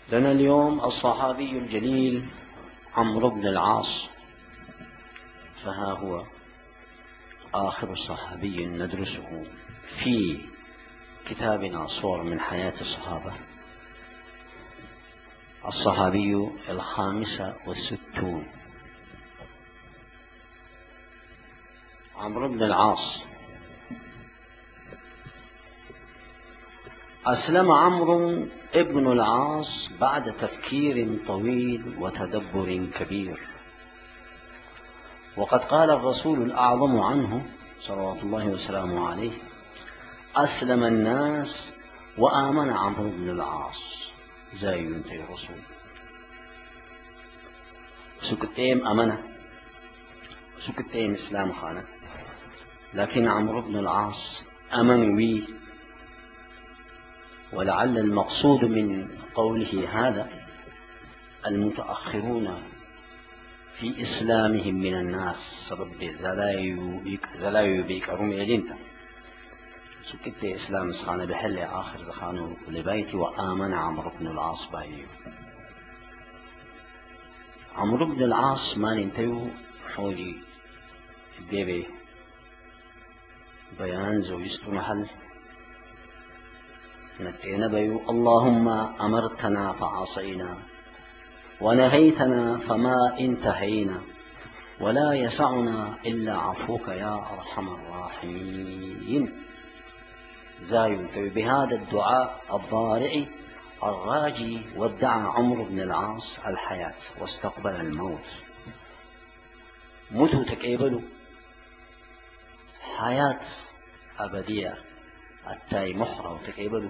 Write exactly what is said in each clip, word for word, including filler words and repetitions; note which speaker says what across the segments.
Speaker 1: لنا اليوم الصحابي الجليل عمرو بن العاص، فها هو آخر صحابي ندرسه في كتابنا صور من حياة الصحابة. الصحابي الخامس والستون عمرو بن العاص. أسلم عمرو ابن العاص بعد تفكير طويل وتدبر كبير، وقد قال الرسول الأعظم عنه صلوات الله وسلامه عليه: أسلم الناس وآمن عمرو بن العاص. زي ينتهي الرسول سكتيم أمنة سكتيم إسلام خانة، لكن عمرو بن العاص أمن وي. ولعل المقصود من قوله هذا المتأخرون في إسلامهم من الناس، سبب زلايو بيكرم يدينتا سكت إسلام سخانة بحل آخر زخانه لبيتي وآمن عمرو بن العاص بايو. عمرو بن العاص ما ننتهي حوجي بيبي بيان زوجته محل نتينا بيو: اللهم أمرتنا فعصينا ونهيتنا فما انتهينا ولا يسعنا إلا عفوك يا أرحم الراحمين. زايد بهذا الدعاء الضارع الراجي ودع عمرو بن العاص الحياة واستقبل الموت. موتوا تكيبلوا حياة أبدية التاي محرة وتكيبلوا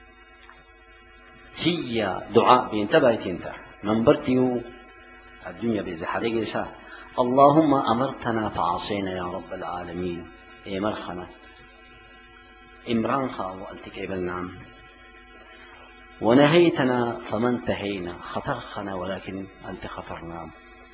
Speaker 1: هي دعاء بينتبهت انت منبرتيو الدنيا بيزي حريق لسان: اللهم أمرتنا فعصينا يا رب العالمين. اي مرخنا إمران خاو التكيبل نعم، ونهيتنا فما انتهينا خطرخنا ولكن أنت خطرنا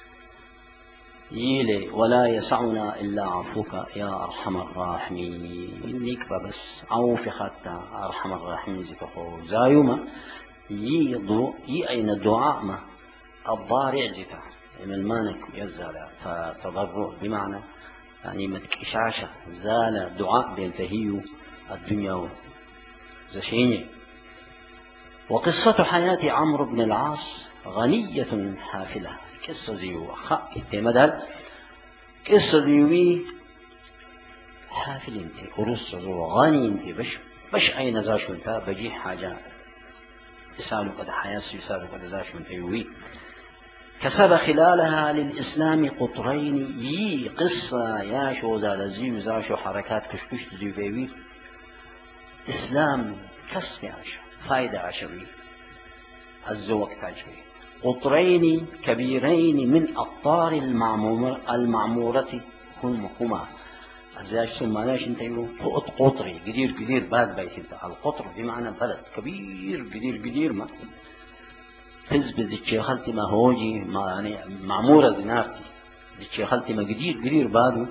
Speaker 1: يلي ولا يسعنا إلا عفوك يا أرحم الراحمين. إنك بس عوف خطا أرحم الراحمين زكفو زايوما يضو يأين الدعاء ما الضارع زكا من مانك يزال فتضرع بمعنى يعني متكشاشة زال دعاء بينتهي الدنيا زشيني. وقصة حياة عمرو بن العاص غنية حافلة. قصة زيو خا التمدل قصة زيوي حافل انت ورص زو غني انت بش بش اين زاشو انت بجي حاجة يسالو قد حياة يسالو قد زاشو انت يوي. كسب خلالها للإسلام قطرين. يي قصة ياشو زال زيو زاشو حركات كشكش زيو بيوي إسلام كسب عشر فايدة عشوي الزوق تاجوي. قطرين كبيرين من أقطار المعمورة, المعمورة هم هما الزاج سماناش انتيو قط قطري قدير قدير باد بيت انت. القطر بمعنى بلد كبير قدير قدير ما حزب زي خلتي ما هوجي ما يعني معمورة زنارتي زي خلتي ما قدير قدير بادو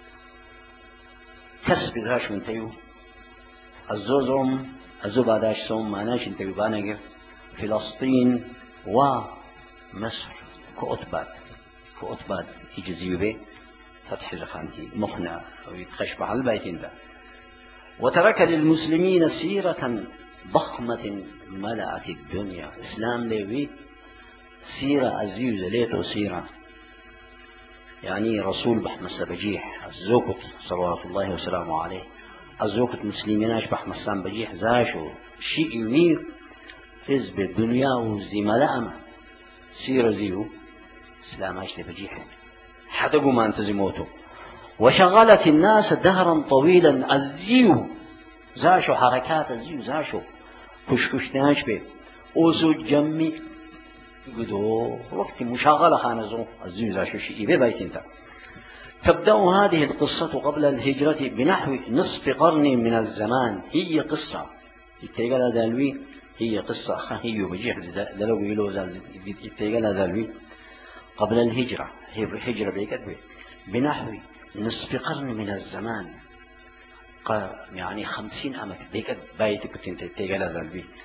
Speaker 1: كسب زاش انتيو الزوزهم الزباداش سوم ماناش انتيو بانقر فلسطين ومصر كأطباد كأطباد يجزيوبه فتح زخانتي مخنا ويتخشب على البيتين ده. وترك للمسلمين سيرة ضخمة ملأت الدنيا. إسلام ليوي سيرة أزيوز ليتو سيرة يعني رسول بحمد سبجيح الزوكت صلوات الله وسلامه عليه الزوكت مسلميناش بحمد سام بجيح زاشو شيء يوي فز بالدنيا وزملاء سير زيو سلاماش لبجيح حدقوا ما انتزموتوا. وشغلت الناس دهرا طويلا. الزيو زاشو حركات الزيو زاشو كشكش ناشبه اوسو جمي قدو وقت مشاغلة خانزو الزيو زاشو شيء ببيت انت. تبدأ هذه القصة قبل الهجرة بنحو نصف قرن من الزمان. هي قصة يتقال زالوي هي قصة هي بجيح دلو يلو زال يتقال زالوي قبل الهجرة. هجرة بيكتبه بنحو نصف قرن من الزمان يعني خمسين أمك بيكت بايتك تنتهي تقال زالوي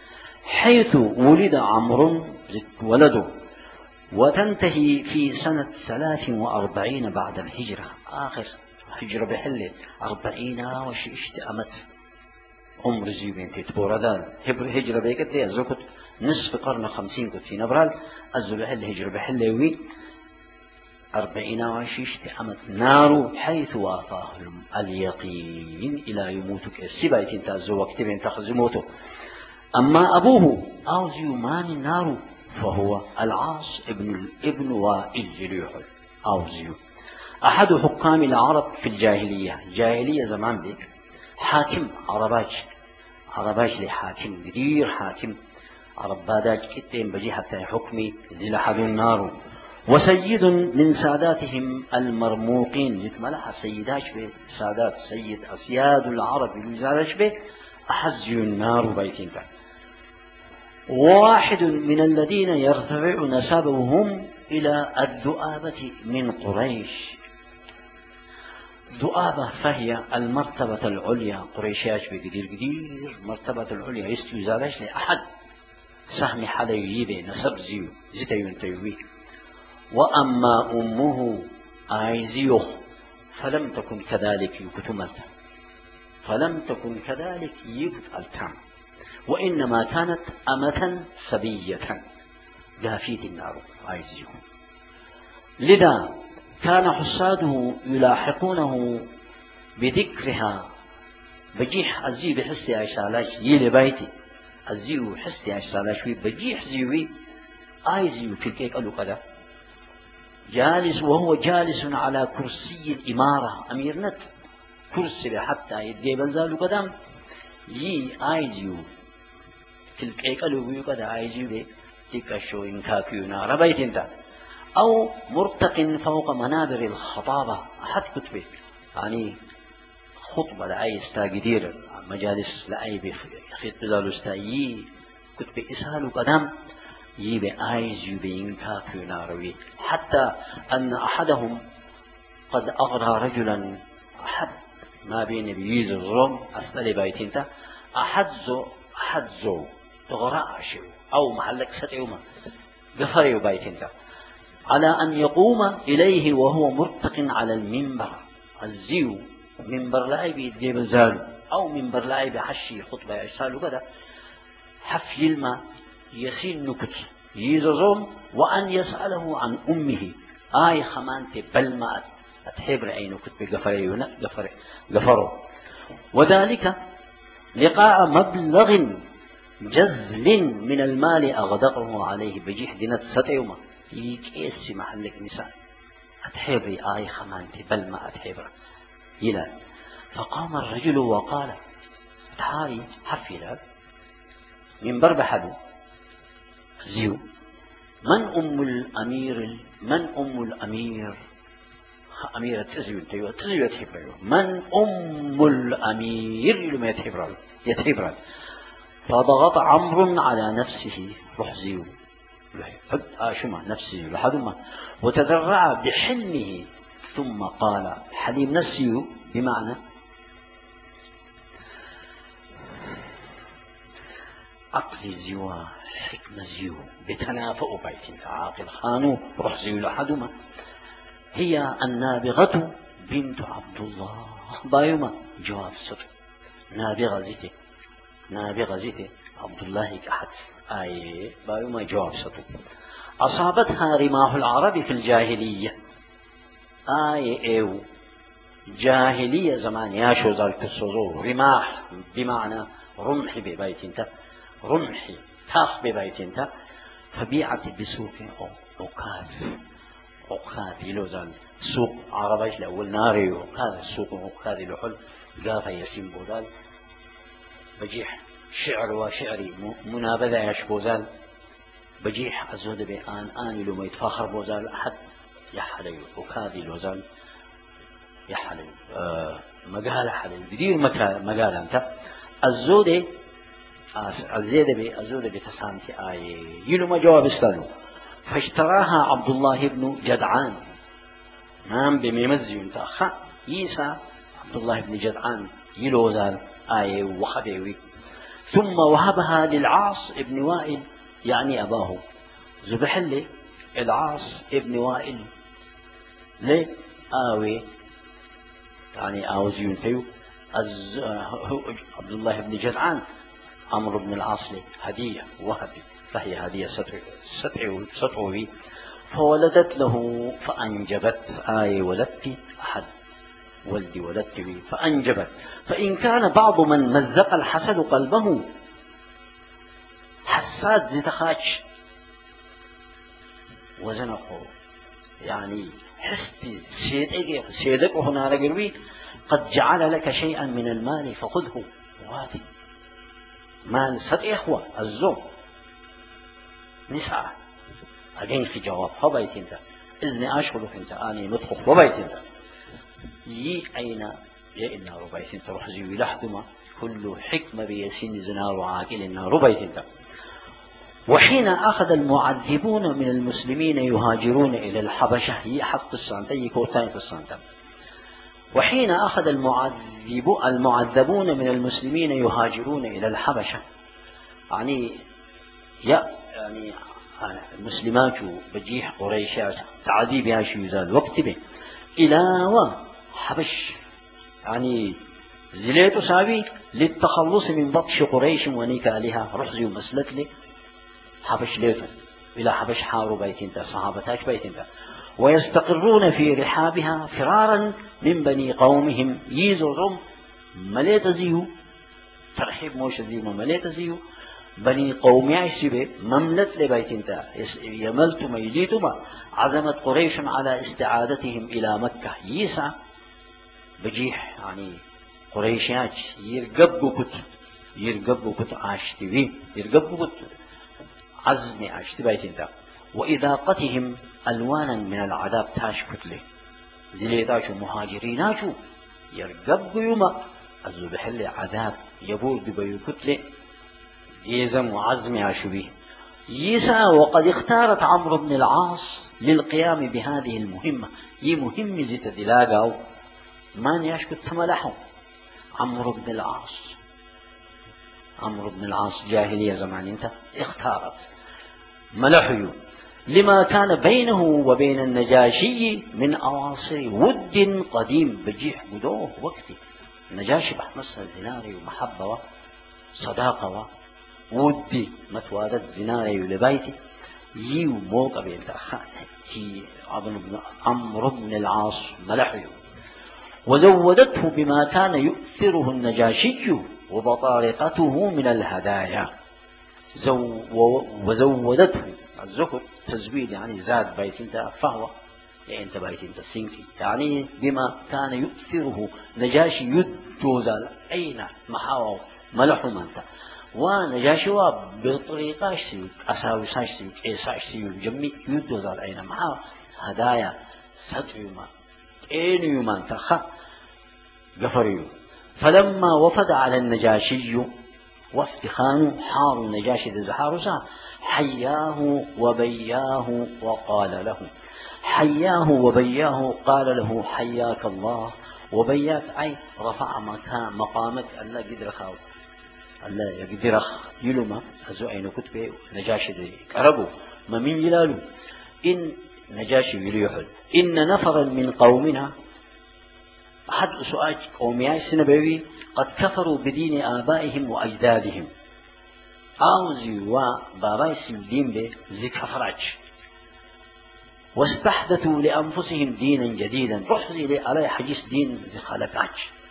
Speaker 1: حيث ولد عمرو ولده، وتنتهي في سنة ثلاث وأربعين بعد الهجرة. آخر هجرة بحلة أربعين وشيشت أمت عمر زيوبين تتبوردان هجرة بيكت لي أزوكت نصف قرن خمسين كت في نبرال أزو بحل هجرة بحلة وي أربعين وشيشت أمت نار حيث وافاهم اليقين إلى يموتك السبايتين تأزو وكتبين تخزموته. أما أبوه أوزيو مان النار فهو العاص ابن ابن وائل جليحل أوزيو أحد حكام العرب في الجاهلية. جاهلية زمان بيك حاكم عرباج عرباج لحاكم كبير حاكم عرب باداج كتين بجي حتى حكمي زي لحد النار. وسيد من ساداتهم المرموقين زيت ملح سيداش به سادات سيد أسياد العرب اللي به أحزي النار بيتين تا. واحد من الذين يرتفع نسبهم إلى الذؤابة من قريش. ذؤابة فهي المرتبة العليا قريشياش بقدير قدير مرتبة العليا يستوزالش لأحد سهم حدا يجيبه نسب زيو زيتيون تيوي. وأما أمه آيزيوخ فلم تكن كذلك يكتملتا فلم تكن كذلك يكتملتا وإنما كانت أمة سبية جافيت النار آيزيوخ. لذا كان حساده يلاحقونه بذكرها بجيح الزيو بحسي عيسالاش يلي بايتي الزيو حسي عيسالاش بجيح زيوي آيزيو في الكيك قالوا كذا جالس وهو جالس على كرسي الإمارة أمير نت كرسي حتى يدي بنزالو قدام يي آيزيو تلك قالوا بيو كذا آيزيو بي تكشو إنكاكيو نار بيت انت أو مرتق فوق منابر الخطابة أحد كتبه يعني خطبة لأي استاقدير مجالس لأي بخيط بزالو استايي كتبه إسهالو قدام يبي آيز يبين كافي ناروي. حتى أن أحدهم قد أغرى رجلا أحد ما بين بيز الظلم أسأل بيتينتا أحدزو أحدزو تغرى شو أو محلك ستعوما بفريو بيتينتا على أن يقوم إليه وهو مرتق على المنبر. الزيو منبر لاعب يديب زالو أو منبر لاعب حشي خطبة يسالو كذا حفي الماء يسين نكت يزوم وأن يسأله عن أمه آي خمانتي بلما أتحبر أي نكت بغفريونا غفر غفره. وذلك لقاء مبلغ جزل من المال أغدقه عليه بجيح دينات ستيوما يكيس محلك نساء أتحبري آي خمانتي بلما أتحبر إلى. فقام الرجل وقال تحاري حفلا من برب حدو زيو من أم الأمير من أم الأمير أميرة تزيو تيو تزيو يتحبر من أم الأمير لما يتحبر يتحبر. فضغط عمرو على نفسه روح زيو حد آشمة نفسه لحدما وتذرع بحلمه ثم قال حليم نسيو بمعنى عقل زيوا حكمة زيو بتنافؤ بيت عاقل خانو روح زيو لحدما هي النابغة بنت عبد الله بايوما جواب صدق نابغة زيتي نابغة زيتي عبد الله كحد آية بايوما جواب صدق. أصابتها رماح العرب في الجاهلية آية ايو جاهلية زمان ياشو ذلك الصدور رماح بمعنى رمح ببيت انت رمحي تاخ ببيت انت فبيعت بسوق عكاذ عكاذ يلوزان سوق عربيش لأول ناري عكاذ السوق عكاذ لحل قافة يسيم بوزال بجيح شعر وشعري منابذة يشبوزال بجيح أزود بآن آن لما يتفاخر بوزال أحد يحلي عكاذ لوزال يحلي آه مقال حلي بدير مقال أنت الزودة الزيادة بي الزودة بتسامتي آية يلو ما جواب استالو. فاشتراها عبد الله بن جدعان نام بميمزي انت أخا يسا عبد الله بن جدعان يلو زال آية وخبيوي. ثم وهبها للعاص ابن وائل يعني أباه زبحلي العاص ابن وائل ليه آوي يعني آوزيون فيو أز... عبد الله بن جدعان عمرو بن العاص لي هدية وهبي فهي هدية سطعه فولدت له فأنجبت آي ولدت أحد ولدي ولدت بي فأنجبت. فإن كان بعض من مزق الحسد قلبه حساد زتخاش وزنقه يعني حستي سيدك سيدك هنا رجلوي قد جعل لك شيئا من المال فخذه وهذه مال صد إخوة الزوم نسعى أجين في جواب هبايت انت إذن أشغل انت آني مدخل وبايت انت يي أين يا إنا ربايت انت روح زيوي لحظما كل حكمة بيسين زنار عاقل إنا ربايت انت. وحين أخذ المعذبون من المسلمين يهاجرون إلى الحبشة يحط السنتين كوتين في السنتين. وحين أخذ المعذب المعذبون من المسلمين يهاجرون إلى الحبشة يعني يا يعني المسلمات بجيح قريشات تعذيب يا شو يزال وقت به إلى وحبش يعني زليت سابي للتخلص من بطش قريش ونكالها رحزي ومسلك لي حبش ليتو إلى حبش حارو بيتين تا صحابتاش بيتين تا ويستقرون في رحابها فرارا من بني قومهم يزورهم مليت زيو ترحيب موش زيو مليت زيو بني قومي عشبه مملت لبيتين تا يملت ميليتما عزمت قريش على استعادتهم إلى مكة يسعى بجيح يعني قريشات يرقبوا كت يرقبوا كت عاشتبي يرقبوا كت عزمي عاشتبي بيتين تا وإذاقتهم ألوانا من العذاب تاش كتله زليتاشو مهاجريناشو يرقبوا يوما أزو بحل عذاب يبور بيو كتله يزم وعزمي عاشبيه يسا. وقد اختارت عمرو بن العاص للقيام بهذه المهمة هي مهمة زيت دلاغاو ما يشكت تملحه عمرو بن العاص عمرو بن العاص جاهلية زمان انت اختارت ملحيو لما كان بينه وبين النجاشي من أواصر ود قديم بجيح بدوه وقتي النجاشي بحمس الزناري ومحبة وصداقة ودي متوادت زناري لبيتي يو موقع بينتخان هي عمرو بن العاص ملحيو وزودته بما كان يؤثره النجاشي وبطارقته من الهدايا زو وزودته الزكر تزويد يعني زاد بيتين فهو يعني انت بيتين تسينكي يعني بما كان يؤثره نجاشي يدوزال أين محاو ملحو منتا ونجاشي بطريقة سيوك أساوي ساش سيوك إيساش سيوك جمي يدوزال أين محاو هدايا ستريما تينيوما تخا غفريو. فلما وفد على النجاشي وفد خانو حار النجاشي ذي زحارسا حياه وبياه وقال له حياه وبياه قال له حياك الله وبياك أي رفع مكان مقامك ألا قدر خاو ألا يقدر يلوما أزو أين كتبه نجاشي ذي كربو ما من جلالو إن نجاشي يليحل إن نفرا من قومنا أحد سؤال قومي السنبوي قد كفروا بدين آبائهم وأجدادهم أوزي وباباي سيدين به زي كفراج واستحدثوا لأنفسهم دينا جديدا رحزي لي علي حجيس دين زي خلقاج.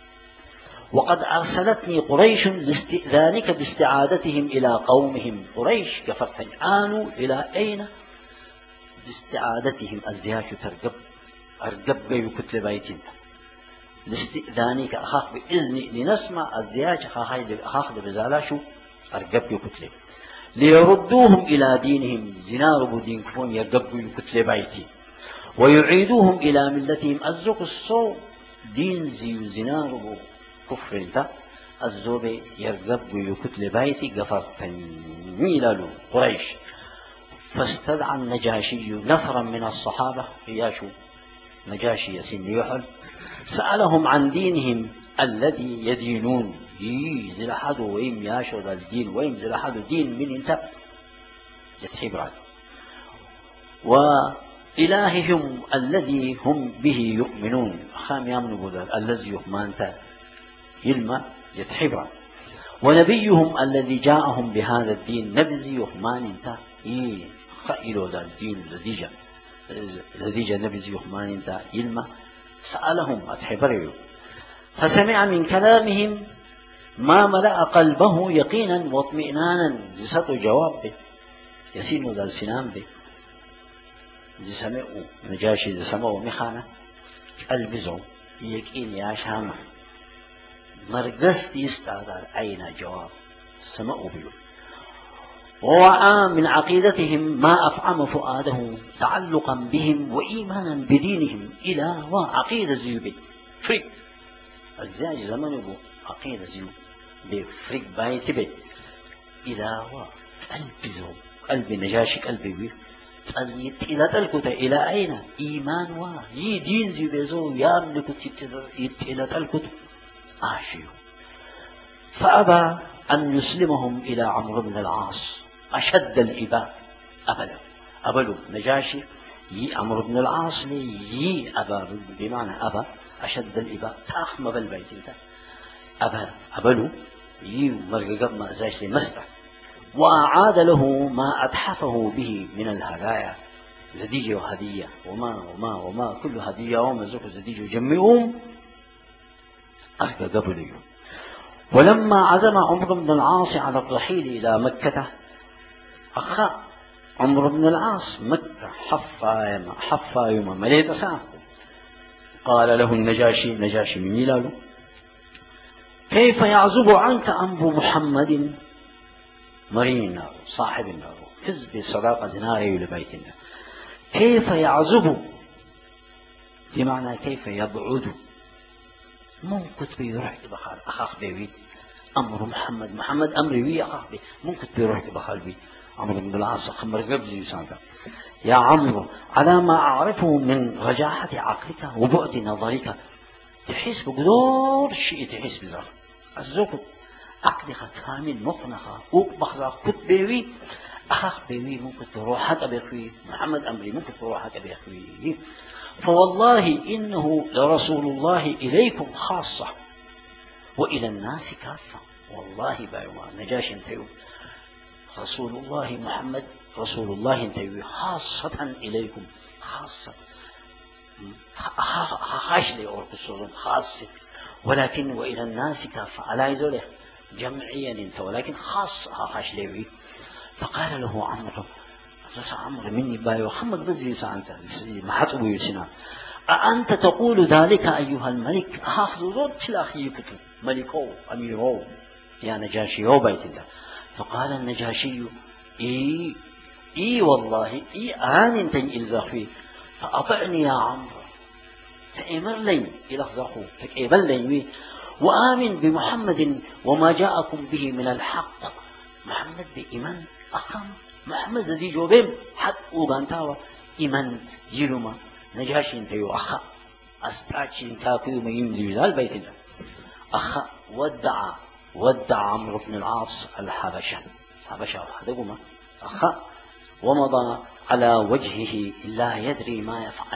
Speaker 1: وقد أرسلتني قريش لاستئذانك باستعادتهم إلى قومهم قريش كفرتن آنوا إلى أين باستعادتهم الزياج ترقب أرقب جيو كتل بيتين لاستئذانك أخاف بإذني لنسمع الزياج أخاف بزالاشو أرقب جيو كتل ليردوهم إلى دينهم زنار بدين كفون يرقب جيو كتل بيتي ويعيدوهم إلى ملتهم الزق الصو دين زيو زنار كفر انت الزوب يرقب جيو كتل بيتي قفرتن ميلالو قريش. فاستدعى النجاشي نفرا من الصحابة ياشو نجاشي يسين يحل سألهم عن دينهم الذي يدينون يزل أحد ويم ياشر الدين ويم زل أحد دين من انت يتحبرات وإلههم الذي هم به يؤمنون خام يامن بذل الذي يؤمنت يلما يتحبرات ونبيهم الذي جاءهم بهذا الدين نبذي يؤمن انت إيه خائلوا ذا الدين لديجة لديجة نبذي يؤمن انت يلما سألهم أتحبروا فسمع من كلامهم ما ملأ قلبه يقينا واطمئنانا زسط جواب يسين ذا السنام به زسمعوا نجاشي زسمعوا مخانة قلب زو يقين يا شامة مرقست يستعذر أين جواب سمعوا به ووعى من عقيدتهم ما أفعم فؤاده تعلقا بهم وإيمانا بدينهم إلى وعقيدة زيوبي فريق الزاج زمان يبو عقيدة زيو بفريق بايت بي إلى وقلب زو قلب نجاشي قلبي بي إلى تلكت إلى أين إيمان و يي دين زيو بيزو ياملك إلى تلكت آشيو فأبى أن يسلمهم إلى عمرو بن العاص أشد الإباء أبدا أبلو نجاشي يي عمرو بن العاص لي يي أبا بمعنى أبا أشد الإباء تأخم بالبيت انت أبا أبلو يي مرقب ما زاش لي مستع وأعاد له ما أتحفه به من الهدايا زديجة وهدية وما وما وما كل هدية وما زوج زديجة جمعهم أرقى قبل يوم ولما عزم عمرو بن العاص على الرحيل إلى مكة أخا عمرو بن العاص مكة حفا يما حفا يما مليت سافر قال له النجاشي نجاشي من يلاله كيف يعزب عنك أنبو محمد مرين النار صاحب النار فز بصداقة زناري لبيتنا كيف يعزب بمعنى كيف يبعد ممكن بيروح بخال أخاك بيويد أمر محمد محمد أمري ويا أخاك بي ممكن بيروح بخال بي عمرو بن العاص خمر قبزي سانتا يا عمرو على ما أعرفه من رجاحة عقلك وبعد نظرك تحس بقدور شيء تحس بذلك الزوج عقلك كامل مقنخة وبخذا كت بيوي أخاك بيوي ممكن تروحك بيخوي محمد أمري ممكن تروحك بيخوي فوالله إنه لرسول الله إليكم خاصة وإلى الناس كافة والله بايوما نجاش انتيو رسول الله محمد رسول الله انتيو خاصة إليكم خاصة خاش لي أوركسوزم خاصة ولكن وإلى الناس كافة على يزوله جمعيا انت ولكن خاصة خاش لي فقال له عمرو عمرو مني بايو خمد بزي سانتا ما حطبو يسنا أأنت تقول ذلك أيها الملك أخذ ذات تلاخي كتب ملكو أميرو يا نجاشي هو بيت الله فقال النجاشي إي إي والله إي آن انتن إلزاخي فأطعني يا عمرو فأمر لي إلى خزاخو فأمر لي وآمن بمحمد وما جاءكم به من الحق محمد بإيمان أقام محمد زدي جوبهم حق وغانتاوا إيمان جيلوما نجاشي انتيو أخا أستاكي انتاكيو ما يملي ذا البيت الله أخا ودع ودع عمرو بن العاص الحبشة حبشة وحدقما أخا ومضى على وجهه لا يدري ما يفعل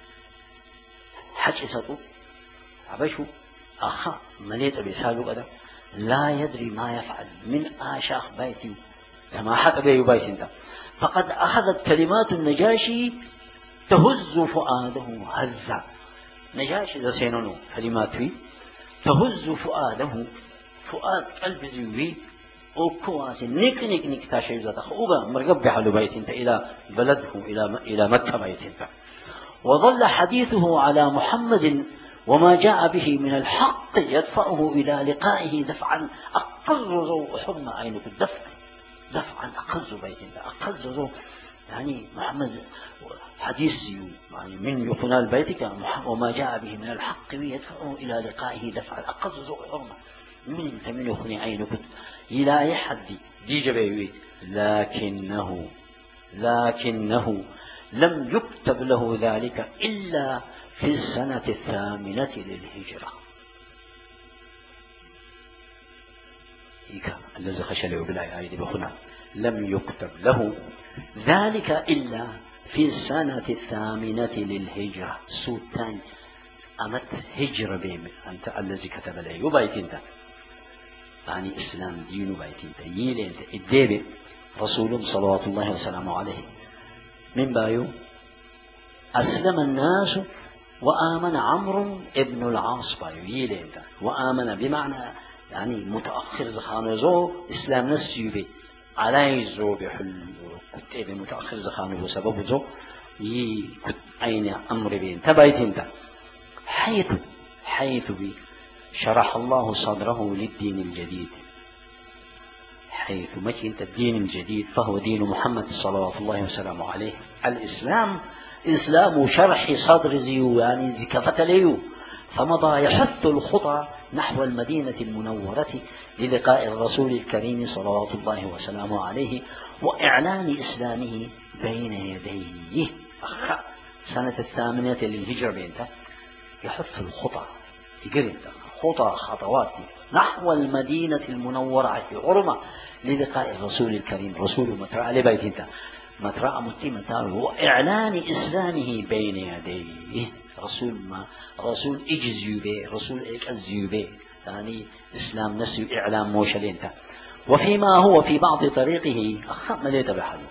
Speaker 1: حجسته حبشو أخا مليت بيسالو قدر لا يدري ما يفعل من آشاخ بيتي كما حق بيه بيت انت فقد أخذت كلمات النجاشي تهز فؤاده هزا نجاشي ذا سينونو كلمات فيه تهز فؤاده فؤاد قلب زيوي وكوات نك نك نك تاشي ذات أخوغا مرقب بحلو بيت انت إلى بلدهم إلى إلى مكة بيت انت وظل حديثه على محمد وما جاء به من الحق يدفعه إلى لقائه دفعا أقر ذو حرم عينك الدفع دفعا أقز بيت انت أقز ذو يعني محمد حديث يعني من يقنال بيتك وما جاء به من الحق يدفعه إلى لقائه دفعا أقز ذو حرم من انت من يخني عينك إلى يحدي دي جبيويت لكنه لكنه لم يكتب له ذلك إلا في السنة الثامنة للهجرة الذي خشله بالآية آية بخنا لم يكتب له ذلك إلا في السنة الثامنة للهجرة سوتان أمت هجرة بهم أنت الذي كتب له وبايتين ده يعني إسلام دين وبايتين ده يلين الدين رسول صلوات الله وسلامه عليه من بايو أسلم الناس وآمن عمرو ابن العاص بايو يلين ده وآمن بمعنى يعني متأخر زخانه زو إسلام نسيبه على زو بحل كتاب متأخر زخانه وسبب زو يي كت أين أمر بين تبايتين ده حيث حيث بي شرح الله صدره للدين الجديد حيث مكين الدين الجديد فهو دين محمد صلوات الله وسلامه عليه الإسلام إسلام شرح صدر زيو يعني زكفة ليو فمضى يحث الخطى نحو المدينة المنورة للقاء الرسول الكريم صلوات الله وسلامه عليه وإعلان إسلامه بين يديه سنة الثامنة للهجرة بينته يحث الخطى يقرن خطى خطوات نحو المدينة المنورة في عرمة للقاء الرسول الكريم رسول مترى لبيتنته مترى متمتاه وإعلان إسلامه بين يديه رسول ما رسول إجزيوبه رسول إجزيوبه يعني إسلام نسي إعلام موشلينته وفيما هو في بعض طريقه أخ مليت بحلو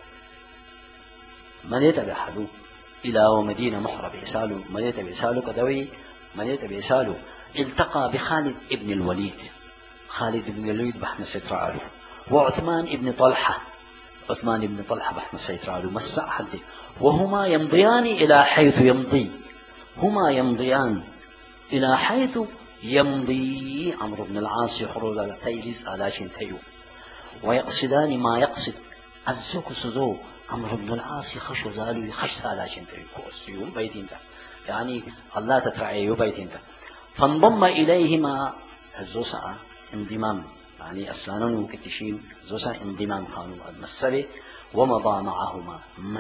Speaker 1: مليت بحلو إلى ومدينة محرب إسالو مليت بإسالو كدوي مليت بإسالو التقى بخالد ابن الوليد خالد ابن الوليد بحنا سيترعاله وعثمان ابن طلحة عثمان ابن طلحة بحنا سيترعاله مساء حدي وهما يمضيان إلى حيث يمضي هما يمضيان إلى حيث يمضي عمرو بن العاص يحرز على تيجيز على شنتيو ويقصدان ما يقصد الزوك سزو عمرو بن العاص خشو زالو يخش على شنتيو كوسيوم بيتين ده يعني الله تترعيه بيتين ده فانضم إليهما الزوسعة انضمام يعني أسانون وكتشين زوسعة انضمام كانوا المسلة ومضى معهما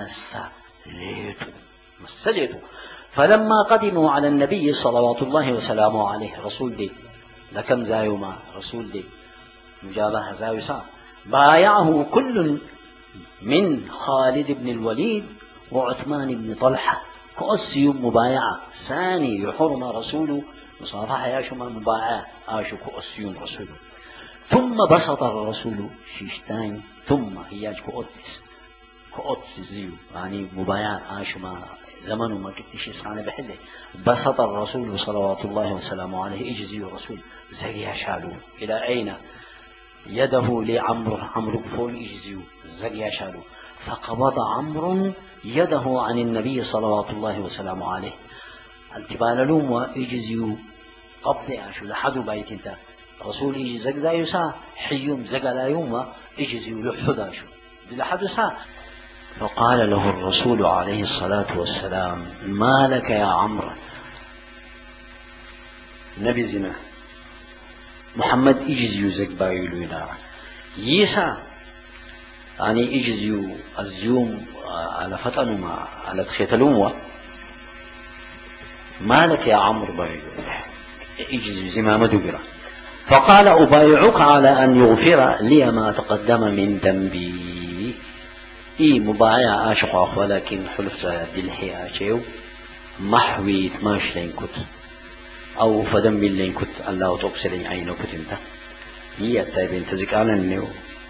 Speaker 1: مسليته مسليته فلما قدموا على النبي صلوات الله وسلامه عليه رسول دي لكم زايوما رسول دي مجابهة زايوسا بايعه كل من خالد بن الوليد وعثمان بن طلحة كأسيوم مبايعة ثاني يحرم رسوله مصافحة ياشما مبايعة آشو كأسيوم رسوله ثم بسط الرسول شيشتين ثم هياج كأتس كأتس زيو يعني مبايعة آشما زمن ما كنت شيء صانع بحله بسط الرسول صلوات الله وسلامه عليه اجزي الرسول زي شالو إلى أين يده لعمرو عمرو بفول اجزيو زي شالو فقبض عمرو يده عن النبي صلوات الله وسلامه عليه التبال لوم واجزيو قبض عشو لحد بيت انت رسول يجي زق زي سا حيوم زق لا يوم اجزيو لحد شو لحد سا فقال له الرسول عليه الصلاة والسلام ما لك يا عمرو نبي زنا محمد اجزيو زق بايلو ينار يسا يعني اجزيو الزيوم على فتن ما على تخيتلوم ما لك يا عمرو بايلو اجزيو زمام دبرة فقال أبايعك على أن يغفر لي ما تقدم من ذنبي إيه مبايع آشق ولكن حلف زاد بالحياة شيء محوي ماش لين كت أو فدم لين كت الله تبصر عينه كت انت هي التابين تزك على النيو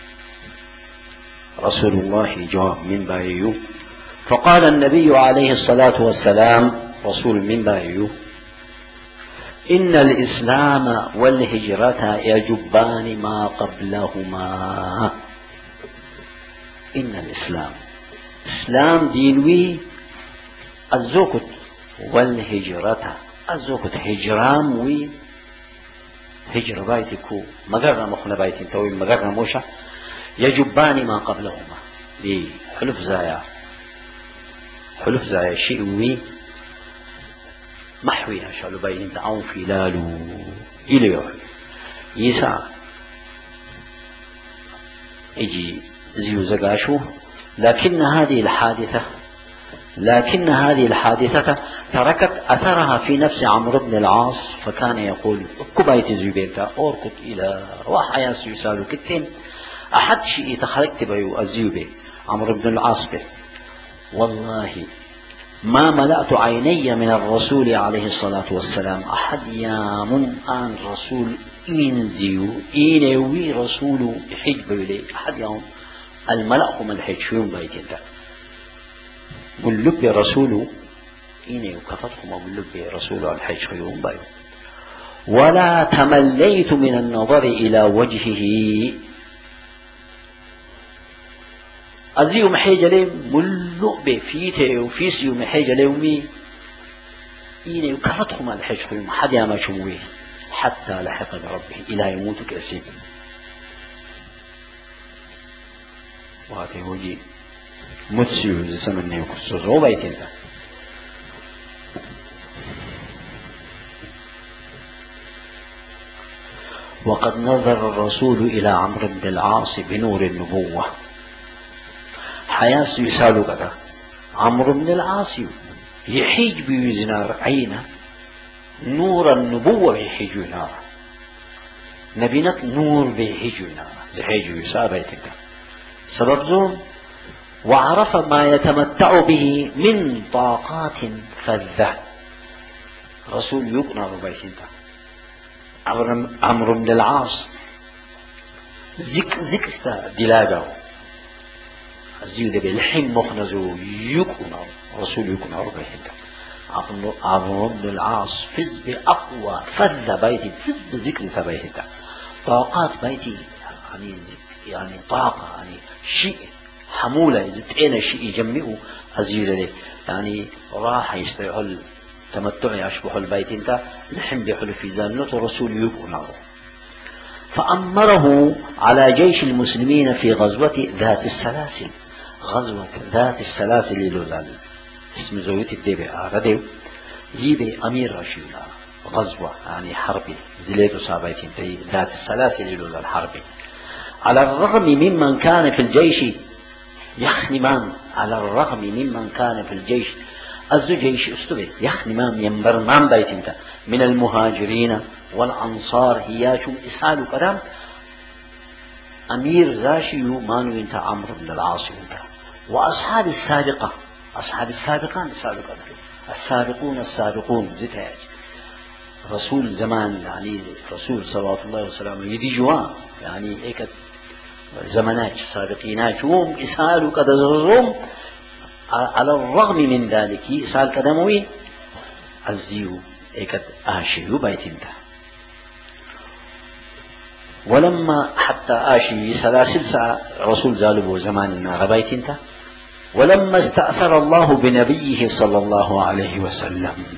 Speaker 1: رسول الله جواب من بايو فقال النبي عليه الصلاة والسلام رسول من بايو إن الإسلام والهجرة يجبان ما قبلهما إن الإسلام إسلام دينوي الزوكت والهجرة الزوكت هجرام وي هجر بايتكو مقرنا مخنا بايتين توي مقرنا موشا يجبان ما قبلهما دي حلف زايا حلف زايا شيء وي محوي شالو باين تعاون في لالو إلى يوم يسعى يجي زيو زقاشو لكن هذه الحادثة لكن هذه الحادثة تركت أثرها في نفس عمرو بن العاص، فكان يقول كبايت زيبيتا أوركت إلى وحيا سيسالو كتين أحد شيء تخلقت بيو أزيوبي عمرو بن العاص به، والله ما ملأت عيني من الرسول عليه الصلاة والسلام أحد يامن آن رسول إنزيو إينوي رسول حجب إليه أحد يوم الملأ من الحجون بيتين ده ملب رسول إنه كفتهم ملب رسول الحج يوم بيو، ولا تمليت من النظر إلى وجهه أزيو محيجة لي ملب فيته وفيسيو محيجة لي ومي إنه كفتهم الحج يوم حد ياما شمويه حتى لحق بربه إلى يموت كأسيب. وهذا وجي متسيو زمن يكسر وبيتين ذا. وقد نظر الرسول إلى عمرو بن العاص بنور النبوة حياس يسالو كذا عمرو بن العاص يحيج بيزنار عينه نور النبوة يحيج نار نبينت نور بيحيج نار زحيج يسابيتك سبب زوم، وعرف ما يتمتع به من طاقات فذة رسول يقنع بيتك عمرو بن العاص ذك ذكرت دلاجه الزيود بالحين مخنزو يقنع رسول يقنع بيتك عمرو بن العاص فز بأقوى فذ بيتي فز بذكر بيتك طاقات بيتي يعني يعني طاقة يعني شيء حمولة زتين شيء يجمعه أزيد له يعني راح يستيحل تمتع يشبه البيت انت لحم بيحل في زانة الرسول يقنعه، فأمره على جيش المسلمين في غزوة ذات السلاسل. غزوة ذات السلاسل للولال اسم زوجة الدبع رديو يبي أمير رشيدا غزوة يعني حربي زليت صابيتين ذات السلاسل للولال حربي، على الرغم ممن كان في الجيش يخنمان على الرغم ممن كان في الجيش أزو جيش أستبه يخنمان ينبر من بيت انت من المهاجرين والأنصار هياشم إسهال كرام أمير زاشيو مانو انت عمرو بن العاص انت وأصحاب السابقة أصحاب السابقان السابقون السابقون السابقون زتاج رسول زمان يعني رسول صلوات الله وسلامه يدي جوان يعني ايكت زمانات سابقينات هم إسهال كدزرهم على الرغم من ذلك إسهال كدموي الزيو ايكت آشيو بيتين ده، ولما حتى آشي سلاسل ساعة رسول زالبه زماننا غبيتين ده، ولما استأثر الله بنبيه صلى الله عليه وسلم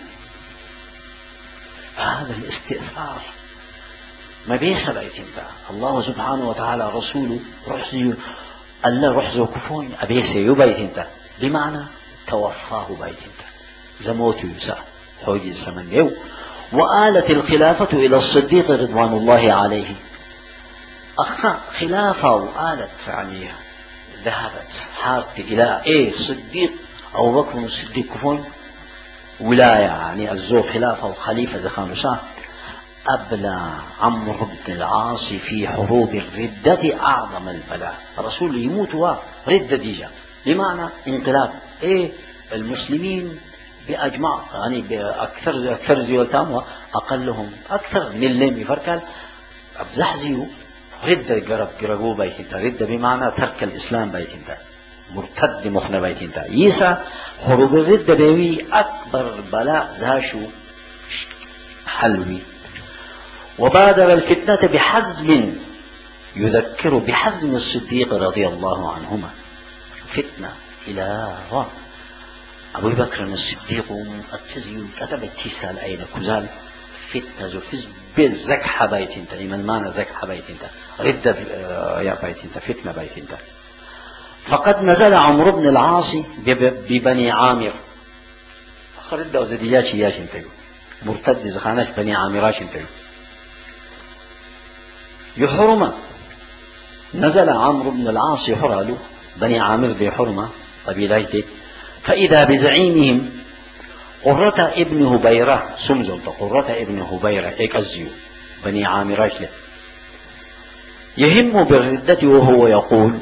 Speaker 1: هذا الاستئثار ما بيس بيتين ده الله سبحانه وتعالى رسوله رحزي ألا رحزه كفون أبيسي يبيتين ده بمعنى توفاه بيتين ده زموت يسا حوجي الزمن يو، وآلت الخلافة إلى الصديق رضوان الله عليه أخا خلافة وآلت يعني ذهبت حارت إلى إيه صديق أو بكر الصديق كفون ولاية يعني الزو خلافة وخليفة زخانوسا أبلى عمرو بن العاص في حروب الردة أعظم البلاء. الرسول يموت ورد ديجا بمعنى انقلاب إيه المسلمين بأجمع يعني بأكثر أكثر زيولتام وأقلهم أكثر من اللي يفركل أبزحزيو ردة جرب جربوا بيتين ردة بمعنى ترك الإسلام بيتين مرتد مخنا بيتين يسا حروب الردة بيوي أكبر بلاء زاشو حلوي، وبادر الفتنة بحزم يذكر بحزم الصديق رضي الله عنهما فتنة إلى غا أبو بكر الصديق التزي كتب التسال أين كزال فتنة زفز بزكحة بيتين إيمان مانا زكحة بيتين ردة يا بيتين فتنة بيتين. فقد نزل عمرو بن العاص ببني عامر خرد وزدياش ياش انتيو مرتد زخاناش بني عامراش انتيو يحرم نزل عمرو بن العاص يحرالو بني عامر ذي حرمة قبيلاش دي فإذا بزعيمهم قرة ابن هبيرة سمزم قرة ابن هبيرة إيك الزيو بني عامر أجله يهم بالردة وهو يقول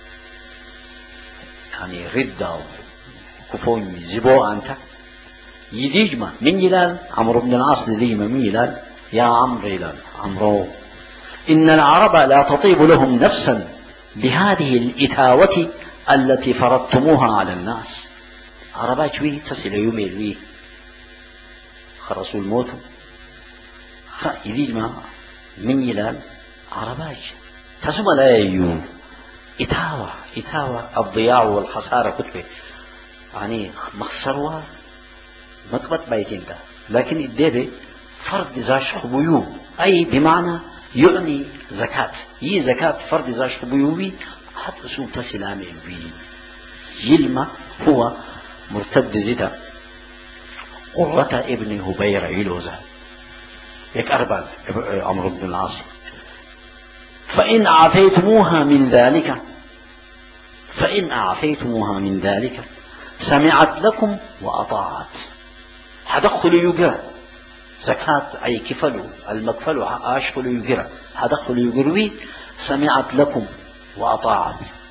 Speaker 1: يعني ردة كفون زبو أنت يديجما من يلال عمرو بن العاص يديجما من يلال يا عمرو يلال عمرو إن العرب لا تطيب لهم نفسا بهذه الإتاوة التي فرضتموها على الناس. عربا شوي تصل يوم الوي خرسوا الموت خ يديجما من يلال عرباش تسمى لا يو إتاوة إتاوة الضياع والخسارة كتبه يعني مخسروا مكبت بيتين ده لكن الدبي فرد زاش خبيو أي بمعنى يعني زكاة يي زكاة فرد زاش خبيوي حتى سوء تسلامي بي يلما هو مرتد زدا قرة ابن هبيرة يلوزا يك أربع عمرو بن العاص فإن أعفيتموها من ذلك فإن أعفيتموها من ذلك سمعت لكم وأطاعت حدخل يقرأ زكاة أي كفلوا المكفل أشخل يقرأ حدخل يقروي سمعت لكم وأطاعت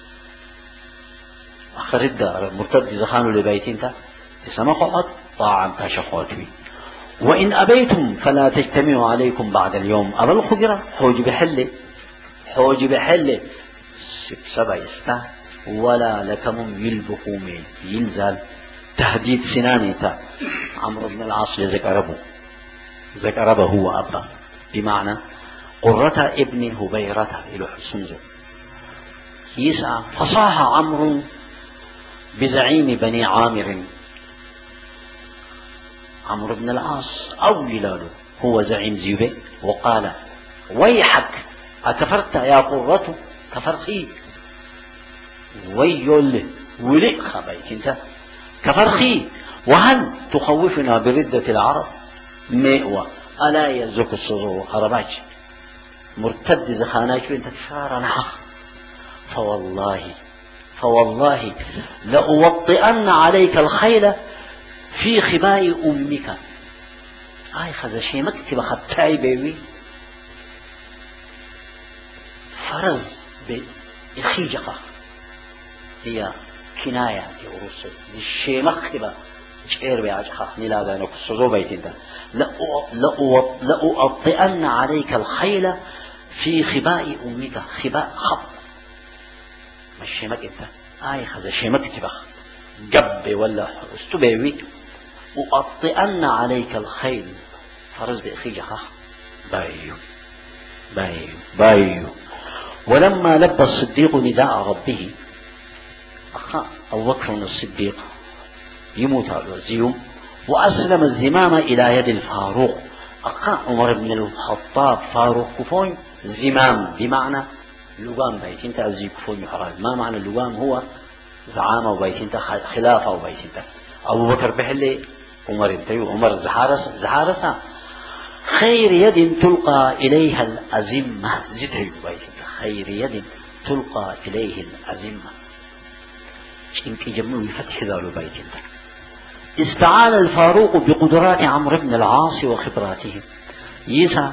Speaker 1: آخر الدار مرتد زخانوا لبيتين تا تسمقعت طاعم تشخوتوي وإن أبيتم فلا تجتمعوا عليكم بعد اليوم أبا الخجرة حوج بحله حوج بحله سبع استا ولا لكم يلبخومي يلزال تهديد سناني تا عمرو بن العاص ذكره ذكره هو أبا بمعنى قرة ابن هبيرة إلى حسنزو يسعى فصاح عمرو بزعيم بني عامر عمرو بن العاص أو بلاله هو زعيم زيوبه وقال ويحك أكفرت يا قرة كفرخي ويول ولئ خبيت انت كفرخي وهل تخوفنا بردة العرب مئوى ألا يزك الصزو عرباج مرتد زخاناك انت كفار نحخ فوالله فوالله لأوطئن عليك الخيل في خباء أمك آي خذ شيء مكتب خطاي بيوي فرز بإخيجقة هي كناية لأرسل الشيء مكتب شعر بيعجقة نلادا نكسزو بيتين ده لأوطئن عليك الخيل في خباء أمك خباء خب مش شيء مكتب آي خذ شيء مكتب قب ولا استبيوي وأطئن عليك الخيل فرز بإخيجها بايو بايو بايو ولما لبى الصديق نداء ربه أخا أبو بكر الصديق يموت الوزيوم وأسلم الزمام إلى يد الفاروق أخا عمر بن الخطاب فاروق كفون زمام بمعنى لقام بيت انت أزي كفون يحرال ما معنى اللقام هو زعامة وبيت انت خلافة وبيت انت أبو بكر بحلي عمر انتيو عمر زحارس زحارسا خير يد تلقى إليها الأزمة زده بيت خير يد تلقى إليه الأزمة إنك جمعوا فتح زالوا بيت انت استعان الفاروق بقدرات عمرو بن العاص وخبراتهم يسا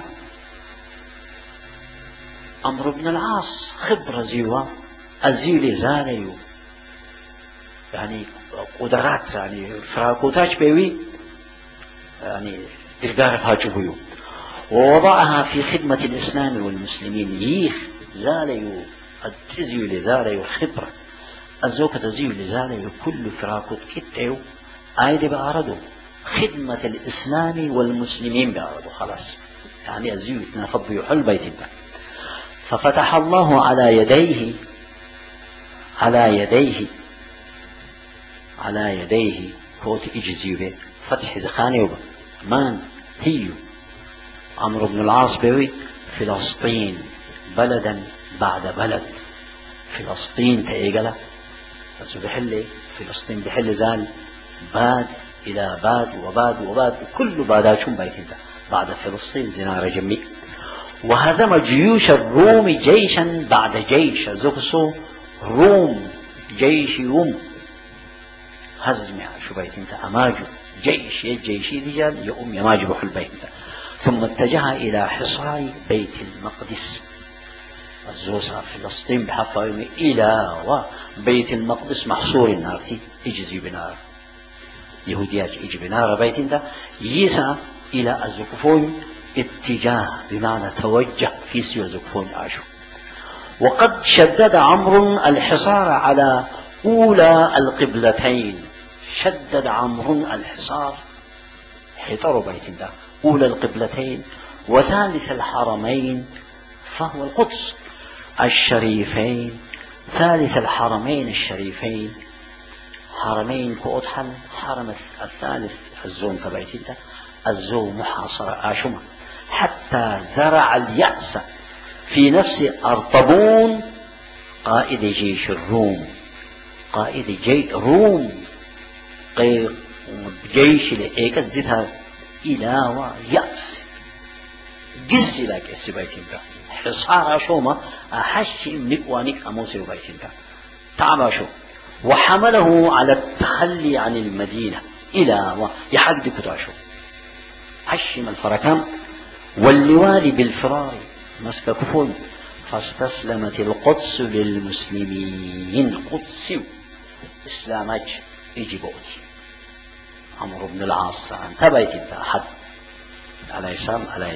Speaker 1: عمرو بن العاص خبرة زيوا الزيل زاليو يعني قدرات يعني فراقوتاش بيوي يعني درقار فاجبيو ووضعها في خدمة الإسلام والمسلمين يخ زاليو التزيو لزاليو خبرة الزوكة تزيو لزاليو كل فراقوت كتيو آيدي بأردو خدمة الإسلام والمسلمين بأردو خلاص يعني الزيو يتنافض يحل بيت الله ففتح الله على يديه على يديه على يديه كوت إجزيوه فتح زخاني مان هيو عمرو بن العاص بيوي فلسطين بلدا بعد بلد فلسطين تأيقلا بس بحل فلسطين بحل زال باد إلى باد وباد وباد كل باداتهم بيتين بعد فلسطين زنار جميع وهزم جيوش الروم جيشا بعد جيش زقصو روم جيش يوم هزم شو بيت انت أماجو جيش يجيشي رجال يقوم يماجب حل بيت انت. ثم اتجه إلى حصار بيت المقدس. الزوسة فلسطين بحفا إلى وبيت المقدس محصور النار تي إجزي بنار يهوديات إجي بنار بيت انت يسعى إلى الزكفون اتجاه بمعنى توجه في سيو زكفون عاشو. وقد شدد عمرو الحصار على أولى القبلتين. شدد عمرو الحصار حيطر بيت الله أولى القبلتين وثالث الحرمين فهو القدس الشريفين. ثالث الحرمين الشريفين حرمين كأضحل حرم الثالث الزوم فبيت الله الزوم محاصرة آشمة حتى زرع اليأس في نفس أرطبون قائد جيش الروم. قائد جيش روم جيش لإيك الزتها إلى يأس قس لك السبايتين ده حصار شوما أحش منك أموسي بيتين ده تعباشو. وحمله على التخلي عن المدينة إلى يحق كتاشو حشم الفركام واللوالي بالفرار مسك كفون. فاستسلمت القدس للمسلمين. قدس إسلامج يجي بوتي عمرو بن العاص انت بيت انت أحد على يسام عليه.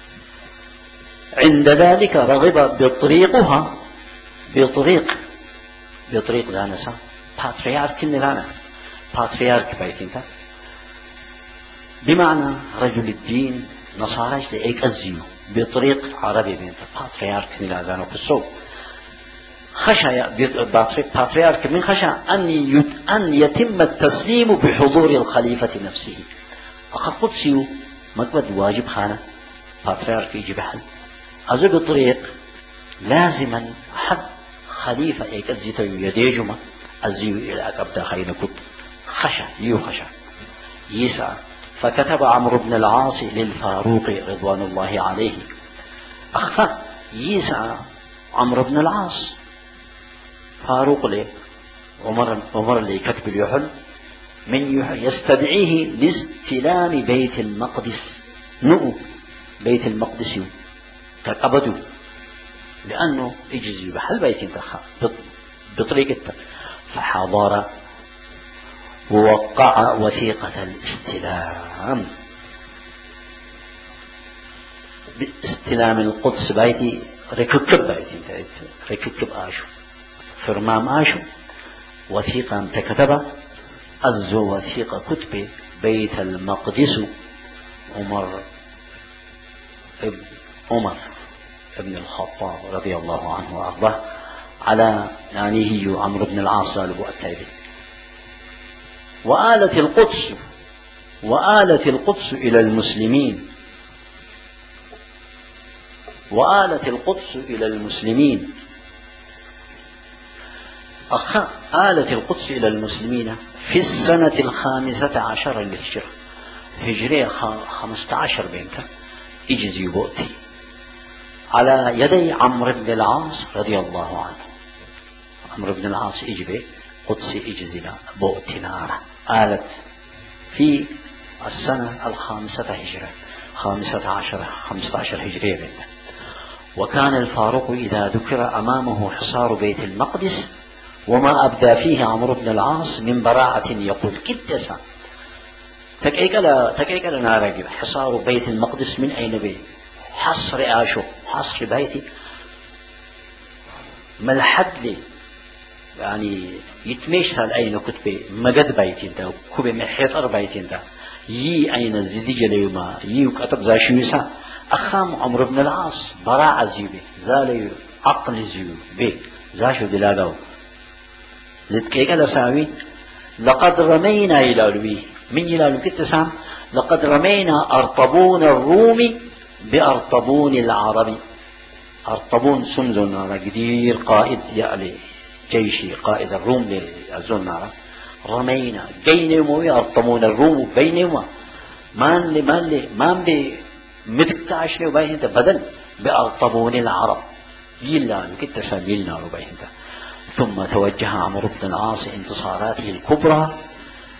Speaker 1: عند ذلك رغب بطريقها بطريق بطريق زانسا باتريارك النلانا باتريارك بيت انت بمعنى رجل الدين نصارى لأيك الزيو بطريق عربي بنت باتريارك نلازانو كسو. خشى باتريارك من خشى أن أن يتم التسليم بحضور الخليفة نفسه. أخذ قدسيو مقبض واجب خانة باتريارك يجي بحل أزو بطريق لازما حد خليفة ايك الزيتو يديجما الزيو إلى أكبدا خين كت خشى يو خشى يسعى. فكتب عمرو بن العاص للفاروق رضوان الله عليه. أخفى يسعى عمرو بن العاص فاروق له عمر عمر اللي كتب اليحل من يحل يستدعيه لاستلام بيت المقدس. نؤ بيت المقدس تقبضوا لأنه يجزي بحل بيت انتخاب بطريقة. فحضر ووقع وثيقة الاستلام باستلام القدس بيتي رككب بيتي رككب آشو فرمام آشو وثيقة تكتب أزو وثيقة كتب بيت المقدس عمر ابن عمر ابن الخطاب رضي الله عنه وأرضاه على يعني هي عمرو بن العاص التايبي. وآلت القدس وآلت القدس إلى المسلمين وآلت القدس إلى المسلمين. أخ آلت القدس إلى المسلمين في السنة الخامسة عشر للهجرة هجرية خمسة عشر بينك إجزي بؤتي على يدي عمرو بن العاص رضي الله عنه. عمرو بن العاص إجبي قدس إجزنا بؤتي نارا. آلت في السنة الخامسة هجرة خامسة عشر خمسة عشر هجرية بينك. وكان الفاروق إذا ذكر أمامه حصار بيت المقدس وما أبدى فيه عمرو بن العاص من براعة يقول كدسا تكيكلا تكيكلا نارجل حصار بيت المقدس من أين بي حصر آشو حصر بيتي ملحد لي يعني يتميش سال أين كتبي مجد بيتي انت كوبي محيطر بيتي انت يي أين الزديجة ليوما يي وكتب زاشيوسا أخام عمرو بن العاص براعة زيوبي زالي عقل زيوبي زاشو دلاغو لتكيك لساوي لقد رمينا إلى لوي من إلى لو كتسام لقد رمينا أرطبون الرومي بأرطبون العربي. أرطبون سمزون قدير قائد يألي جيشي قائد الروم لأزون رمينا بينهم أرطبون الروم بينهم مان لي مان لي مان بي متكاشني وبين بدل بأرطبون العرب يلا كتسام يلنا وبين. ثم توجه عمرو بن العاص انتصاراته الكبرى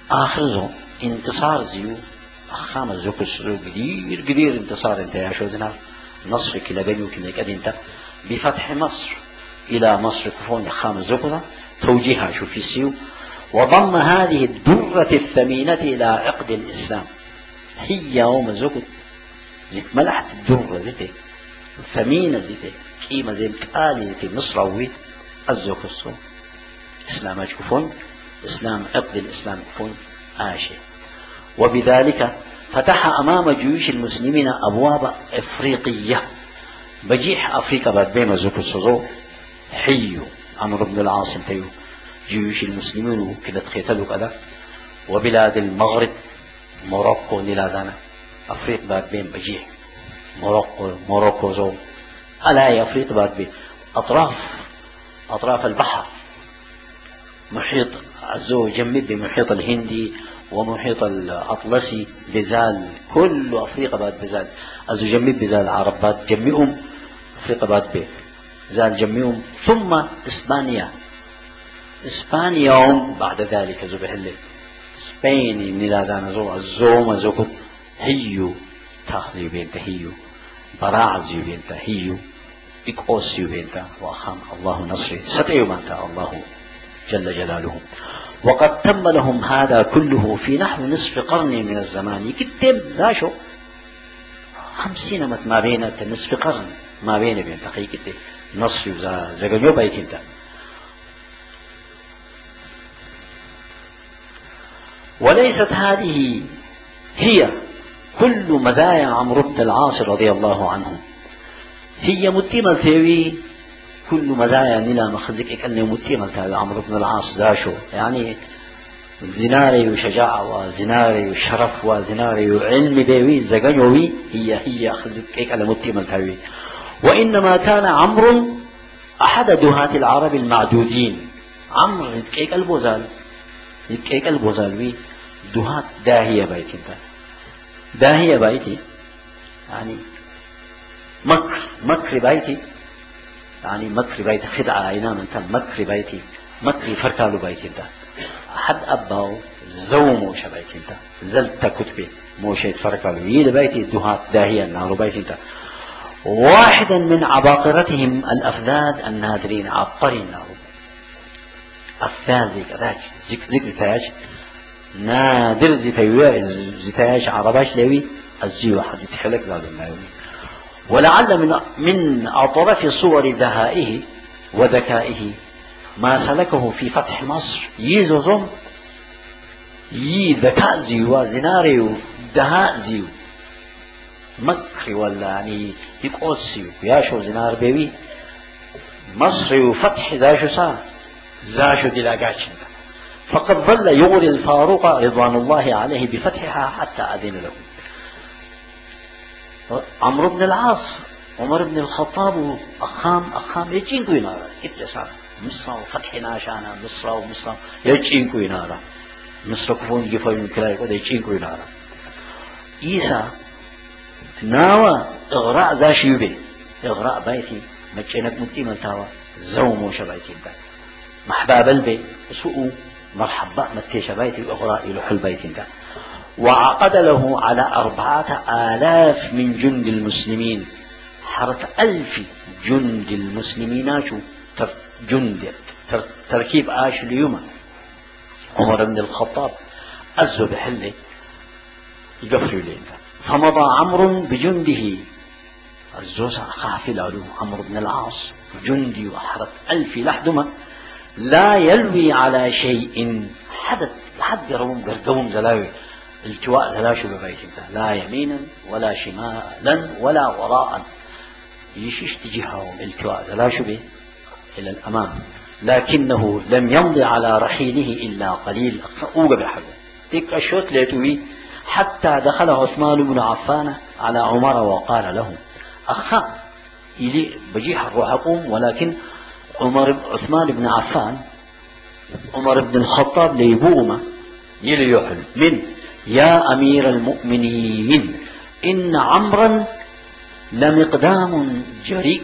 Speaker 1: آخر زو انتصار زيو خامس زو كسرو قدير قدير انتصار انت يا شو زنار نصر كلا بنيو كلا قد انت بفتح مصر إلى مصر كفون خامس زو كذا توجيهها شو في سيو وضم هذه الدرة الثمينة إلى عقد الإسلام. هي يوم زوكت زيت ملحت الدرة زيت ثمينة زيت قيمة زي متقالي زيت مصروي الزوك الصوم إسلام كفون إسلام عقد الإسلام كفون آشي. وبذلك فتح أمام جيوش المسلمين أبواب إفريقية بجيح أفريقيا بعد بين زوك الصوم حيو عمرو بن العاص تيو جيوش المسلمين وكذا تخيتلوا كذا. وبلاد المغرب موروكو نلازانا أفريق بعد بين بجيح موروكو موروكو زو ألا أفريق بعد بين أطراف أطراف البحر محيط عزو جنب بمحيط الهندي ومحيط الأطلسي بزال كل أفريقيا بعد بزال عزو جنب بزال العرب بعد جميعهم أفريقيا بعد بين زال جميعهم ثم إسبانيا إسبانيا بعد ذلك زو بحلة إسباني نلازانا زو الزوم زوكت هيو تاخذي بينتا هيو براعزي بينتا هيو إكوسي بينتا وأخام الله نصري ستعيو بانتا الله جل جلاله. وقد تم لهم هذا كله في نحو نصف قرن من الزمان يكتب زاشو خمسين مت ما بين نصف قرن ما بين بين تقيقتي نصري زغيو بايتنتا. وليست هذه هي كل مزايا عمرو بن العاص رضي الله عنه. هي متيمة ثيوي كل مزايا نلا مخزك إكلنا متيمة ثيوي عمرو بن العاص زاشو يعني زناري وشجاعة وزناري وشرف وزناري وعلم بيوي زغنوي هي هي خزك إكلنا متيمة ثيوي. وإنما كان عمرو أحد دهاة العرب المعدودين. عمرو يتكيك البوزال يتكيك البوزالوي دهات داهية بايتي داهية بايتي يعني مكر مكر بايتي يعني مكر بايتي خدعة عينا من تم مكر بايتي مكر فركالو بايتي انت حد أباو زومو شبايتي انت زلت كتبي موشيت فركالو يلي بايتي دهات داهية النار بايتي انت. واحدا من عباقرتهم الأفذاذ النادرين عبقرين نارو أفذاذ كذاك زك زك تاج نادر زتايا زتاياش عرباش لوي الزي واحد يتحلك ذا الماوي. ولعل من من أطرف صور ذهائه وذكائه ما سلكه في فتح مصر يزوزم يي ذكاء زيو زناريو دهاء زيو مكر ولا يعني يقوسيو ياشو زنار بيوي مصر وفتح ذاشو سا زاشو دلاقاتشن. فقد ظل يغري الفاروق رضوان الله عليه بفتحها حتى أذن له. عمرو بن العاص عمر بن الخطاب أخام أخام يجينكو ينارا اتسار مصر وفتحنا شانا مصر ومصر يجينكو ينارا مصر كفون يفايون كلاي قد يجينكو ينارا. إيسا ناوى إغراء زاشيوبي إغراء بايتي مجينك متي ملتاوى زومو شبايتي انتا محباب البي سوء مرحبا متيش بايتي وإغراء يلحل بايتي انتا. وعقد له على أربعة آلاف من جند المسلمين حرك ألف جند المسلمين شو جند تركيب آش اليوم. عمر بن الخطاب أزو بحله يقفلوا لين. فمضى عمرو بجنده الزوسع خافل له عمرو بن العاص جندي وحرك ألف لحدما لا يلوي على شيء حدث حد يروم قرقوم زلاوي التواء زلاشو ببيتك لا يمينا ولا شمالا ولا وراء يشيش تجيههم التواء زلاشو به إلى الأمام. لكنه لم يمضي على رحيله إلا قليل أوقع بحقه تلك الشوط ليتوي حتى دخل عثمان بن عفان على عمر وقال له أخا إلي بجيح الروح أقوم. ولكن عمر عثمان بن عفان عمر بن الخطاب ليبوما يلي يحل من يا أمير المؤمنين إن عمرا لمقدام جريء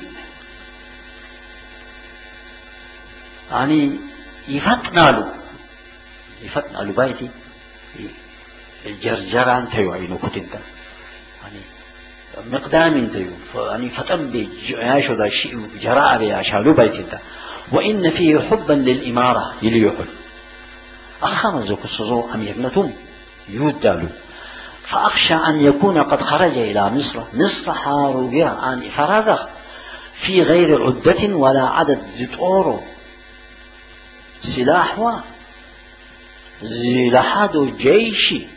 Speaker 1: يعني يفتنا له يفتنا له بايتي الجرجران تيو عينو كتنت يعني مقدام تيو يعني فتم بيعاشو ذا الشيء جراء بيعاشالو بيتنت وإن فيه حبا للإمارة يليحل أخامزو كسزو أميرنتم يودالو فأخشى أن يكون قد خرج إلى مصر مصر حاروجا عن فرازخ في غير عدة ولا عدد زتورو سلاح و زلحاد جيشي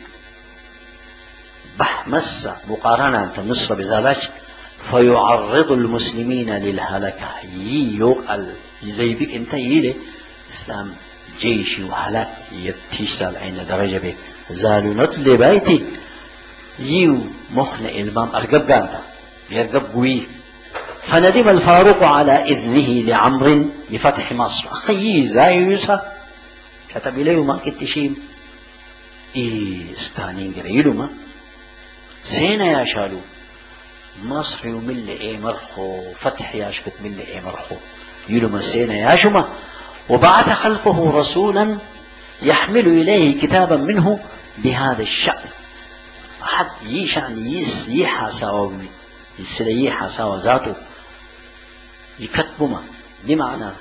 Speaker 1: بحمس مقارنة مصر بذلك فيعرض المسلمين للهلكة يوقع زي بك انت يلي اسلام جيشي وهلاك يتيسال عين درجة به زالوا نطل بيتي يو مخن المام أرقب قانتا يرقب قوي فندم الفاروق على إذنه لعمر بفتح مصر أخي زايوسا كتب إليه ما كتشيم إيه استانين قريلو ما سينا يا شالو مصر يمل إيه مرخو فتح ياشكت مل إيه مرخو يلو ما سينا يا شما وبعث خلفه رسولا يحمل إليه كتابا منه بهذا الشأن أحد يشأن يس يحاسا يسلي يحاسا ذاته يكتبوا ما بمعنى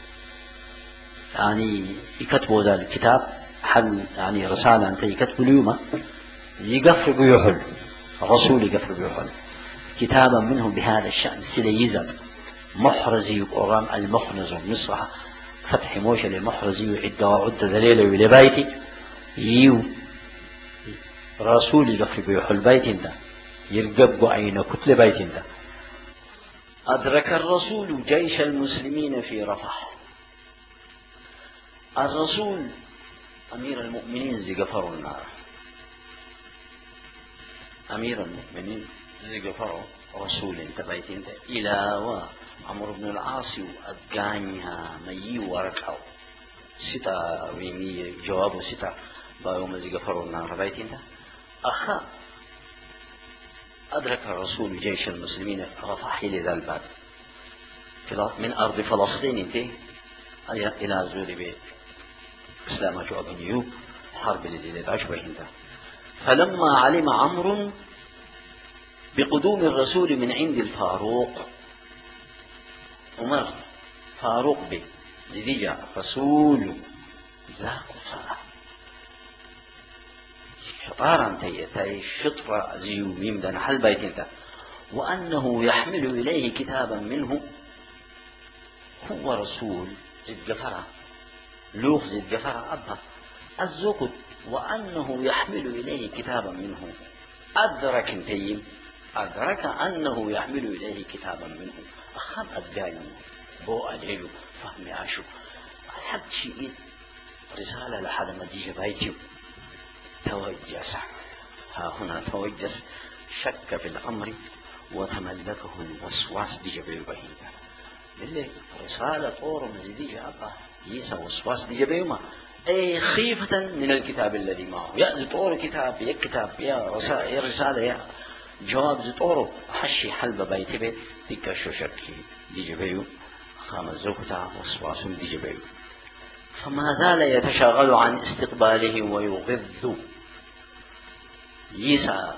Speaker 1: يعني يكتبوا ذا الكتاب حل يعني رسالة أنت يكتبوا اليوم يقفر بيحل الرسول يقفر بيحل كتابا منه بهذا الشأن سليزا محرزي قرام المخنز مصر فتح موشة لمحرزي وعدة وعدة ذليلة ولبايتي يو رسول يقفر بيحل بيت انت يرقب عين كتل بيت انت أدرك الرسول جيش المسلمين في رفح الرسول أمير المؤمنين زقفروا النار أمير المؤمنين زقفروا رسول انت بيت انت إلى وعمر بن العاص وأدقانها مي وركعوا ستة ويمية جوابه ستة بايوم زقفروا النار بيت انت أخا أدرك الرسول جيش المسلمين رفح إلى الباب من أرض فلسطين انت إلى زور بيت إسلام جو أبن يوب حرب لزيدة عشبه انت فلما علم عمرو بقدوم الرسول من عند الفاروق عمر فاروق به زيديجا رسول ذاك صلاة شطارا تي تي شطرة زيو ميمدن حل بيت انت وأنه يحمل إليه كتابا منه هو رسول زد جفرة لوخ زد جفرة أبها الزقد وأنه يحمل إليه كتابا منه أدرك انتيم أدرك أنه يحمل إليه كتابا منه أخام أدقايم بو أدعيو فهمي عاشو حد شيء رسالة لحد ما ديجا بايتيو توجس ها هنا توجس شك في الأمر وتملكه الوسواس ديجا بيبهين للي رسالة طور مزيديجا أبا يسا وسواس ديجا بيوما أي خيفة من الكتاب الذي معه يا زطور كتاب يا كتاب يا رسالة يا رسالة يا جواب زطوره حشي حلب بيت بيت تكشو شكي ديجا بيو خام الزوكتا وسواس ديجا بيو فما زال يتشاغل عن استقباله ويغذ يسا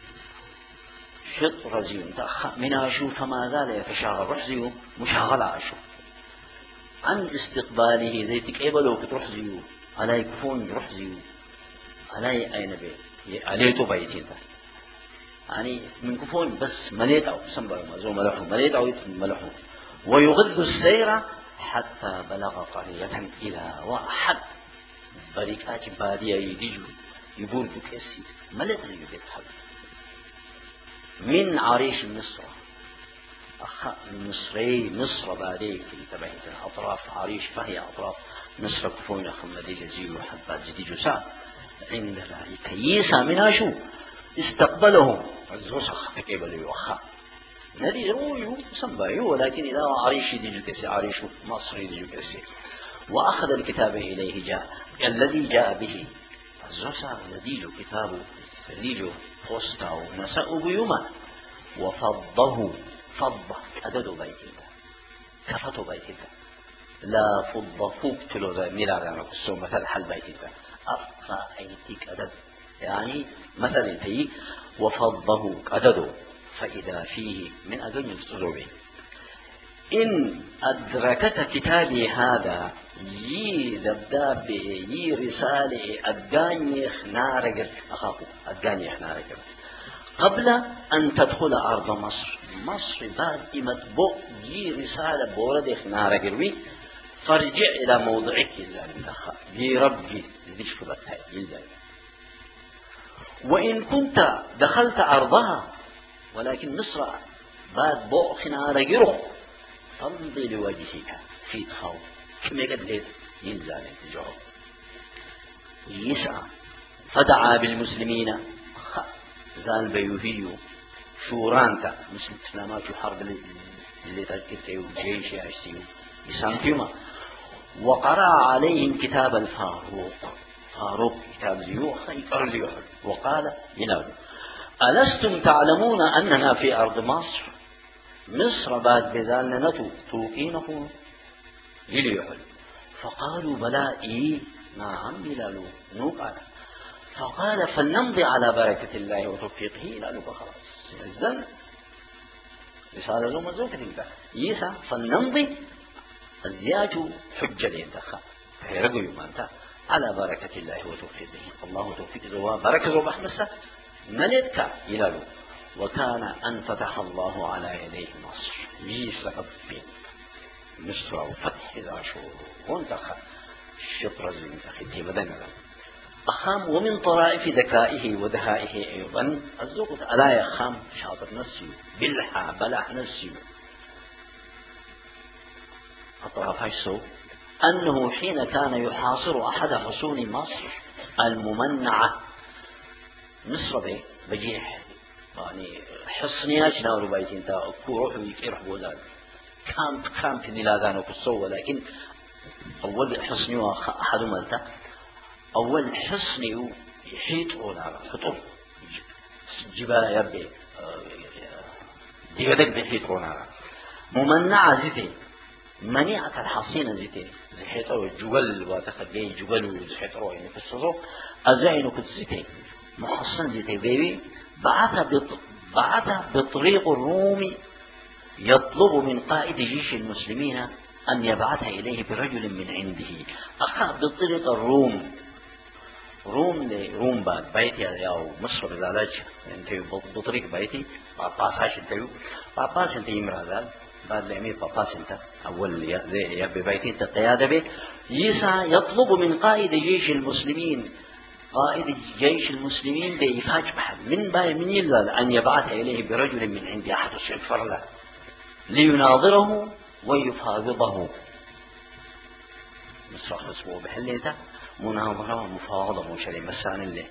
Speaker 1: شط رزيو من أشو فما زال يتشاغل رحزيو مشاغل عشو عن استقباله زي تكيبلو كتروح زيو على يكفون يروح زيو على أين بيت عليه تو بيتين يعني من كفون بس مليت أو سنبا مزو ملحو مليت أو يتم ملحو ويغذ السير حتى بلغ قرية إلى واحد بريكات بادية يدجو يبور كيسي مليت يبيت حب من عريش مصر أخ مصري مصر باديك انتبهت أطراف عريش فهي أطراف مصر كفوين خمدي جزيل وحبات جديد سا عند ذلك يسا مناشو استقبلهم الزوسخ تكيبل يوخا نبي رويو سنبايو ولكن إذا عريش ديجو كسي عريش مصري ديجو كسي وأخذ الكتاب إليه جاء الذي جاء به الزوسخ زديجو كتابه زديجو فوستا ونساء بيوما وفضه فضة كدد بيتك كفت بيتك لا فضة فوق تلو ذا ميلا ذا نقصو مثل حل بيتك أرقى أيتي قدد يعني مثلا هي وفضه قدده فإذا فيه من أدن يستضربه إن أدركت كتابي هذا يي دبداب يي رسالة أداني خنارجر أخاكو أداني خنارجر قبل أن تدخل أرض مصر مصر بعد متبوء يي رسالة بورد خنارجر فارجع إلى موضعك يلزم دخل يي ربي يديش كبتها يلزم وإن كنت دخلت أرضها ولكن مصر بعد بوء خنارجره تمضي لوجهك في تخاو كم يقد ليت يلزم الجواب يسعى فدعا بالمسلمين زال بيوهيو شورانتا مسلم اسلامات حرب اللي تذكرته جيش يعيشيو يسانتيما وقرأ عليهم كتاب الفاروق فاروق كتاب زيو يقرأ لي وقال ينادوا ألستم تعلمون أننا في أرض مصر مصر بعد بزالنا نتو توقينه يليحل فقالوا بلى إيه نعم بلالو نوقع فقال فلنمضي على بركة الله وتوفيقه لالو خلاص الزن رسالة له مزوكة انت يسا فلنمضي الزياج حجة لينتخى فيرقوا يمانتا على بركة الله وتوفيقه الله توفيق زوا بركة زوا بحمسة ملتك يلالو وكان أن فتح الله على يديه مصر يسا بين مصر وفتح إذا شو وانتخى الشطرة زين تخيتي بدنا أخام ومن طرائف ذكائه ودهائه أيضا الزوقت ألا يخام شاطر نسيو بلحا بلح نسيو الطرف هايسو أنه حين كان يحاصر أحد حصون مصر الممنعة مصر بي بجيح يعني حصنياش ناولو بايتين تا كوروح ويكيرح بوزاد كامب كامب نلازانو كسو ولكن أول حصنيو أحد ملتا أول حصني يحيط على خطوب جبال يربي ديودك بيحيط على ممنعة زيتي منيعة الحصينة زيتي زحيطه الجبل وتخبيه جبل وزحيطه يعني قصصه أزعينه كنت زيتي محصن زيتي بيبي بعث بط... بعث بطريق الروم يطلب من قائد جيش المسلمين أن يبعث إليه برجل من عنده أخذ بطريق الروم روم لي روم بعد بيتي أو مصر بزالاج انتي بطريق بيتي باباساش انتيو باباس انتي مرازال بعد لعمي باباس انت أول زي يبي بيتي انت قيادة به يسعى يطلب من قائد جيش المسلمين قائد جيش المسلمين بإفاج بحد من باي من يلزل أن يبعث إليه برجل من عندي أحد الشفر له ليناظره ويفاوضه مصر خصبه بحليته مناظرة ومفاوضة مشاري مسان اللي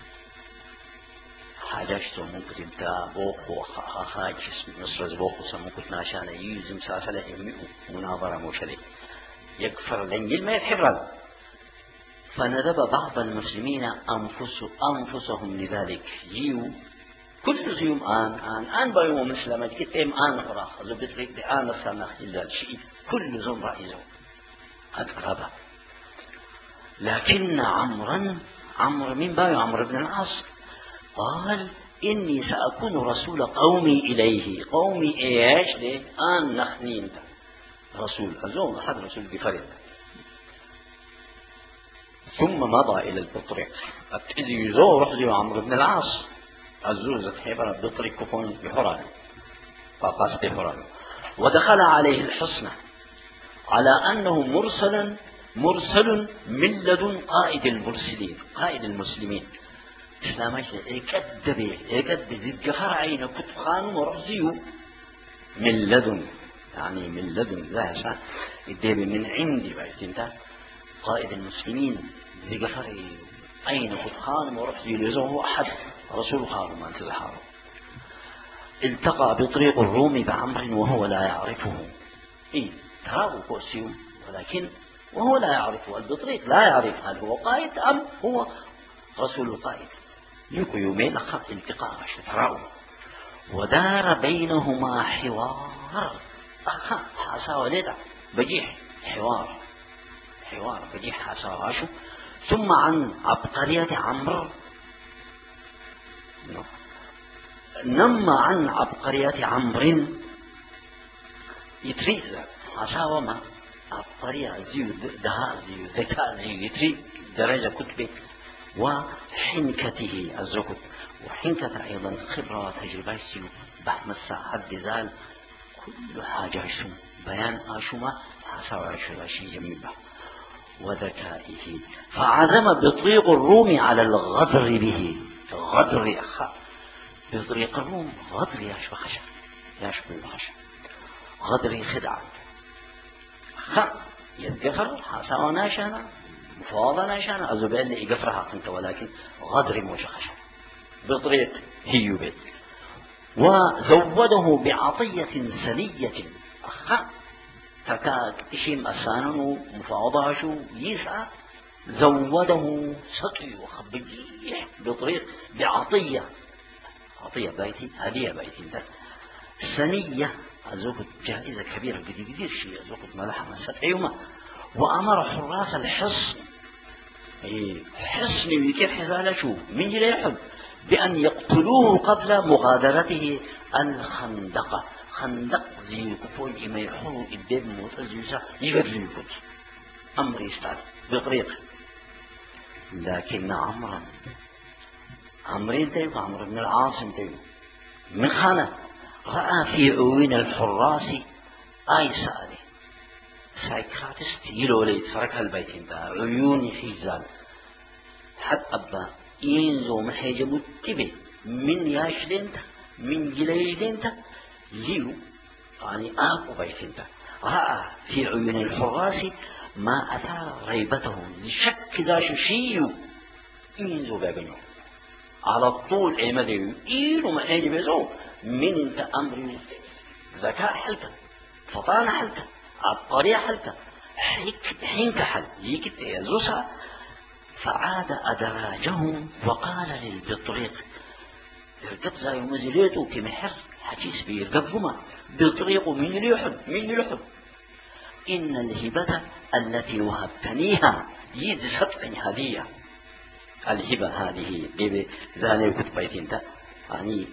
Speaker 1: حاجاشتو ممكن تبتا بوخو خاج مصر زبوخو سممكن ناشانا يلزم ساسلة مناظرة مشاري يكفر لنجل ما يتحبرل فندب بعض المسلمين أنفس أنفسهم لذلك جيو كل يوم آن آن آن بيوم مسلمة كتيم آن أخرى زبط ريك دي آن السنة إلا الشيء كل زم رئيزه أتقربه لكن عمرا عمر من بايو عمر بن العاص قال إني سأكون رسول قومي إليه قومي إيش لي آن نخنين رسول أزوم أحد رسول بفرد ثم مضى إلى البطريق أتجي يزو رحزي عمرو بن العاص الزوزة حبر بطريق كفون بحران فقاس بحران ودخل عليه الحصنة على أنه مرسلا مرسل من لدن قائد المرسلين قائد المسلمين إسلامي يكذب يكذب زد جفر عين كتخان مرزيو من لدن يعني من لدن لا يسا يديب من عندي بيت انت قائد المسلمين زي جفر عين كتخان مرزيو لزوه أحد رسول خارو ما انتزحاره التقى بطريق الروم بعمر وهو لا يعرفه إيه تراه كوسيو ولكن وهو لا يعرفه البطريق لا يعرف هل هو قائد أم هو رسول القائد يكو يومين أخذ التقاء شتراء ودار بينهما حوار أخذ حاسا وليدا بجيح حوار حوار بجيح حاسا وعشو ثم عن عبقرية عمرو نما عن عبقرية عمرو يتري عساوة ما عبقرية زيو دهاء زيو ذكاء زيو يتري درجة كتبه وحنكته الزكت وحنكة أيضا خبرة وتجربة سيو بعد مسا حد ذال كل حاجة شو بيان آشوما عساوة عشو شيء جميل وذكائه فعزم بطريق الروم على الغدر به غدر أخا بطريق الروم غدر يشبه خشب يشبه خشب غدر خدعة خا يتقفر حساوة ناشانا مفاوضة ناشانا أزوبين اللي يقفرها خنت ولكن غدر موش خشب بطريق هيو بيت وزوده بعطية سنية أخا تكاك إشيم أسانه مفاوضة شو يسعى زوده سقي وخبجيه بطريق بعطية عطية بيتي هدية بيتي ده سنية أزوكت جائزة كبيرة قدي قدير شيء أزوكت ملحمة سبعيوما وأمر حراس الحصن حصن ويكير حزالة شو من جل يحب بأن يقتلوه قبل مغادرته الخندقة خندق زي كفول إما يحولوا الدب موت أزيوسا يقدروا يكت أمر يستعد بطريق لكن عمرا عمرين تيو عمرو بن العاصم تيو من خانة رأى في عيون الحراس آي سالي سايكراتست يلو لي يتفرك هالبيتين ده عيوني حيزان حد أبا ينزو محيجة متبه من ياشلين ده من جليلين ده ليو يعني آبو بيتين ده رأى في عيون الحراس ما أثار ريبته شك داشو شيو ينزو بابنو على الطول اي مدري إيرو ما حيجي بيزو من انت أمر ذكاء حلكة فطانة حلكة عبقرية حلكة حينك حل يكت يزوسا فعاد أدراجهم وقال للبطريق يرقب زي مزيليته كمحر حجيس بيرقبهما بطريق من يلحب من يلحب إن الهبة التي وهبتنيها يد صدق هدية الهبة هذه بيبي زاني كنت بيتين ده يعني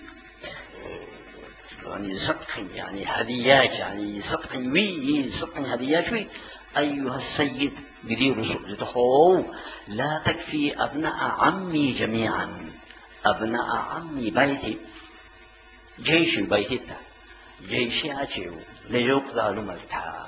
Speaker 1: يعني صدق يعني هديات يعني صدق وي صدق هديات وي أيها السيد بدير سؤزته لا تكفي أبناء عمي جميعا أبناء عمي بيتي جيش بيتي جيشي أجيو ليقضى لملتا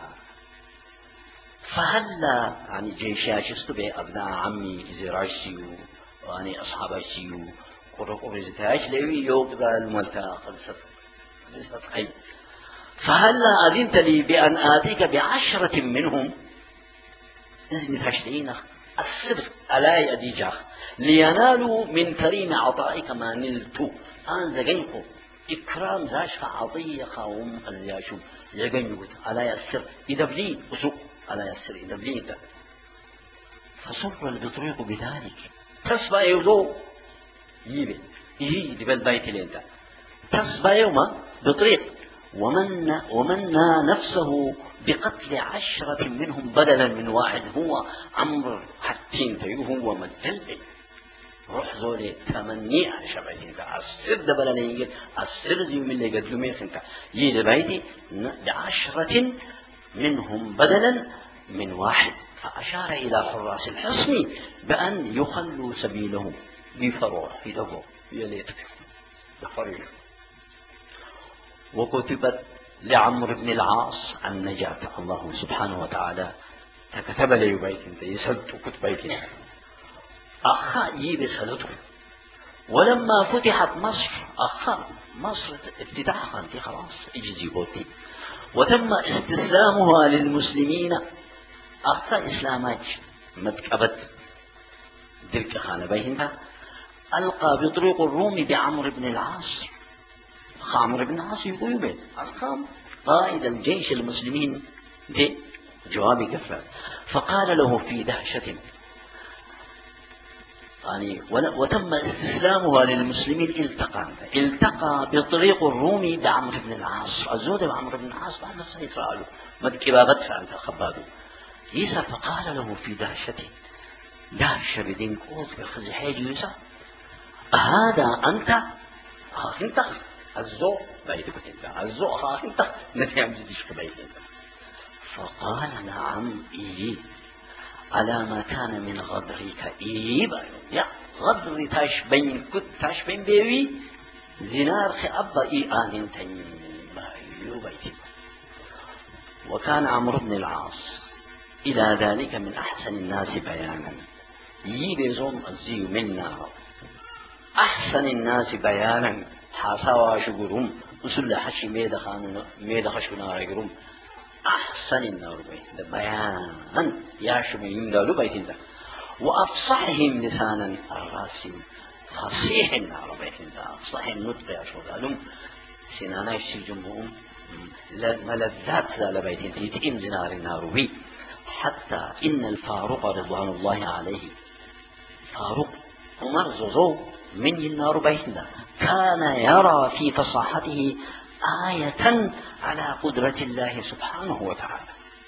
Speaker 1: فهلا يعني جيشي أجستو بي أبناء عمي إزراجسيو واني أصحابسيو قرقوا بزتاج ليوي يقضى لملتا قد صدقي فهلا أذنت لي بأن آتيك بعشرة منهم إذن تشتين السبر ألا يديجا لينالوا من كريم عطائك ما نلتو أن زغنكو إكرام زاشفة عطية قوم أزياشو زغنكو ألا يسر إدبلي أسوء ألا يسر إدبلي فصر البطريق بذلك تصبع يوزو يبي يهي دبال بيت لينتا تصبع يوما بطريق ومن ومنى نفسه بقتل عشرة منهم بدلا من واحد هو عمرو حتين فيه هو مدلل روح زولي ثمانية شبعين السر دبلا يجي السر دي من اللي قد يومين خنتا يجي بيتي بعشرة منهم بدلا من واحد فأشار إلى حراس الحصن بأن يخلوا سبيله بفروح يدفو يليتك بفريق وكتبت لعمرو بن العاص النجاة الله سبحانه وتعالى تكتب لي بيت انت يسلت كتبيتنا أخا يبي سلته ولما فتحت مصر أخا مصر افتتاحها انت خلاص اجزي بوتي وتم استسلامها للمسلمين أخا إسلامات متكبت تلك خانة بينها ألقى بطريق الروم بعمرو بن العاص عمرو بن العاص يقول به أخام قائد الجيش المسلمين في جواب كفر فقال له في دهشة يعني وتم استسلامها للمسلمين التقى التقى بطريق الرومي بعمرو بن العاص الزود بعمرو بن العاص بعد ما سيطرأ له مد كبابت سألت خباده يسا فقال له في دهشة لا شبدين قوت بخزي حاجة يسا هذا أنت انت الزوء بيتك انت الزوء انت نتيام جديش بيتك. فقال نعم إيه على ما كان من غدرك إيه بايو يا غدر تاش بين كت تاش بين بيوي زنار خي أبا إيه آن تنين بايو بيتك. وكان عمرو بن العاص إلى ذلك من أحسن الناس بيانا يبزوم الزيو منا أحسن الناس بيانا حاسوا شغرهم وسل حشي ميدا خانونا ميدا خشونا رجرهم أحسن النار بيت بيانا يا شمين قالوا بيتين ده وأفصحهم لسانا الراسم فصيح النار بيتين ده أفصح النطق يا شو قالوا سنانا يشجمهم ملذات زال بيتين تيتين زنار النار بي. حتى إن الفاروق رضوان الله عليه فاروق عمر زوزو من النار بيتنا كان يرى في فصاحته آية على قدرة الله سبحانه وتعالى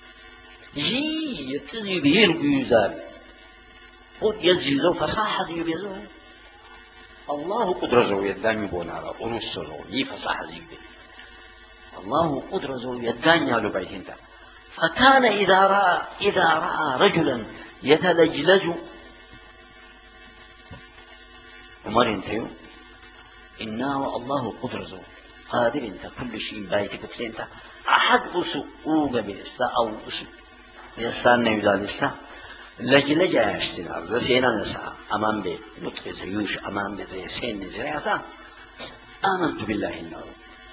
Speaker 1: جي يتزي به الجيزان قد يزيزو فصاحة يبيزو الله قدر زو يداني بونا على أروس زو يفصاحة يبيزو الله قدر زو يداني على بيتنا. فكان إذا رأى, إذا رأى رجلا يتلجلج عمر انتيو إنه الله قدر زو قادر انت كل شيء بايتك قتل انت أحد أسو أوغا بالإسلاء أو أسو يستان نيودا الإسلاء لجلج يشتنا زي سينا نسا أمام بي نطق زيوش أمام بي زي سين زي عسا آمنت بالله النار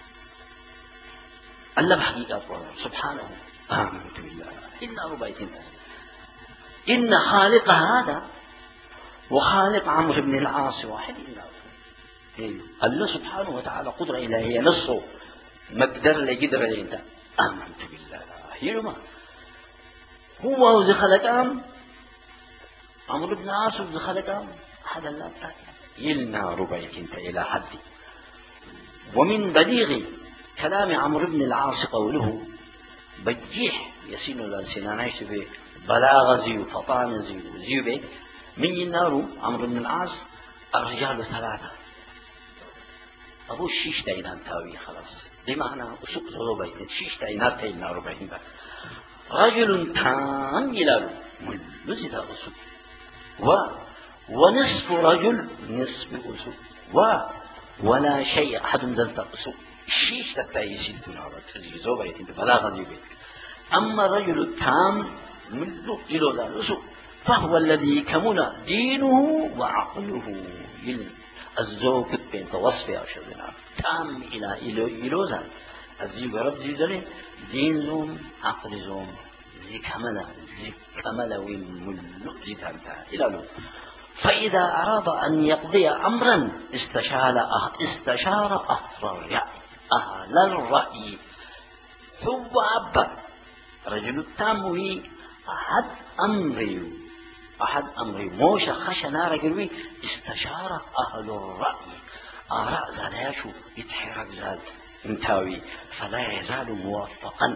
Speaker 1: الله بحقيقة سبحانه آمنت بالله النار بيتين. إن خالق هذا وخالق عمرو بن العاص واحد إلا الله سبحانه وتعالى قدرة إلهية نصه مقدر لقدر لإنت آمنت بالله يلما هو وزي خلقام عمرو بن العاص وزي خلقام هذا لا بتاعي يلنا ربيت انت إلى حد. ومن بليغ كلام عمرو بن العاص قوله بجيح يسين الألسنانيش به بلاغ زيو فطان زيو زيو به من النار عمرو بن العاص الرجال ثلاثة أبو الشيش دينان تاوي خلاص بمعنى أسوق زلو بيتين شيش دينات تاوي النار بيتين رجل تام إلى ملزد أسوق و ونصف رجل نصف أسوق و ولا شيء أحد مزلت أسوق الشيش تتاوي سيدنا رجل زلو بيتين بلاغ زيو بيتين. أما الرجل التام ملو إلو ذا الأسوق فهو الذي كمل دينه وعقله الزوج بين توصف يا شباب تام إلى إلو إلو ذا الزوج رب زيدله دين زوم عقل زوم زي كمل زي كمل وملو زيتانتا إلى له. فإذا أراد أن يقضي أمرا استشار أه استشار أهل الرأي أهل الرأي هو أبا رجل التام أحد أمري أحد أمري موشى خشنا رجلوي استشار أهل الرأي آراء زالياشو يتحرك زال انتاوي فلا يزال موفقا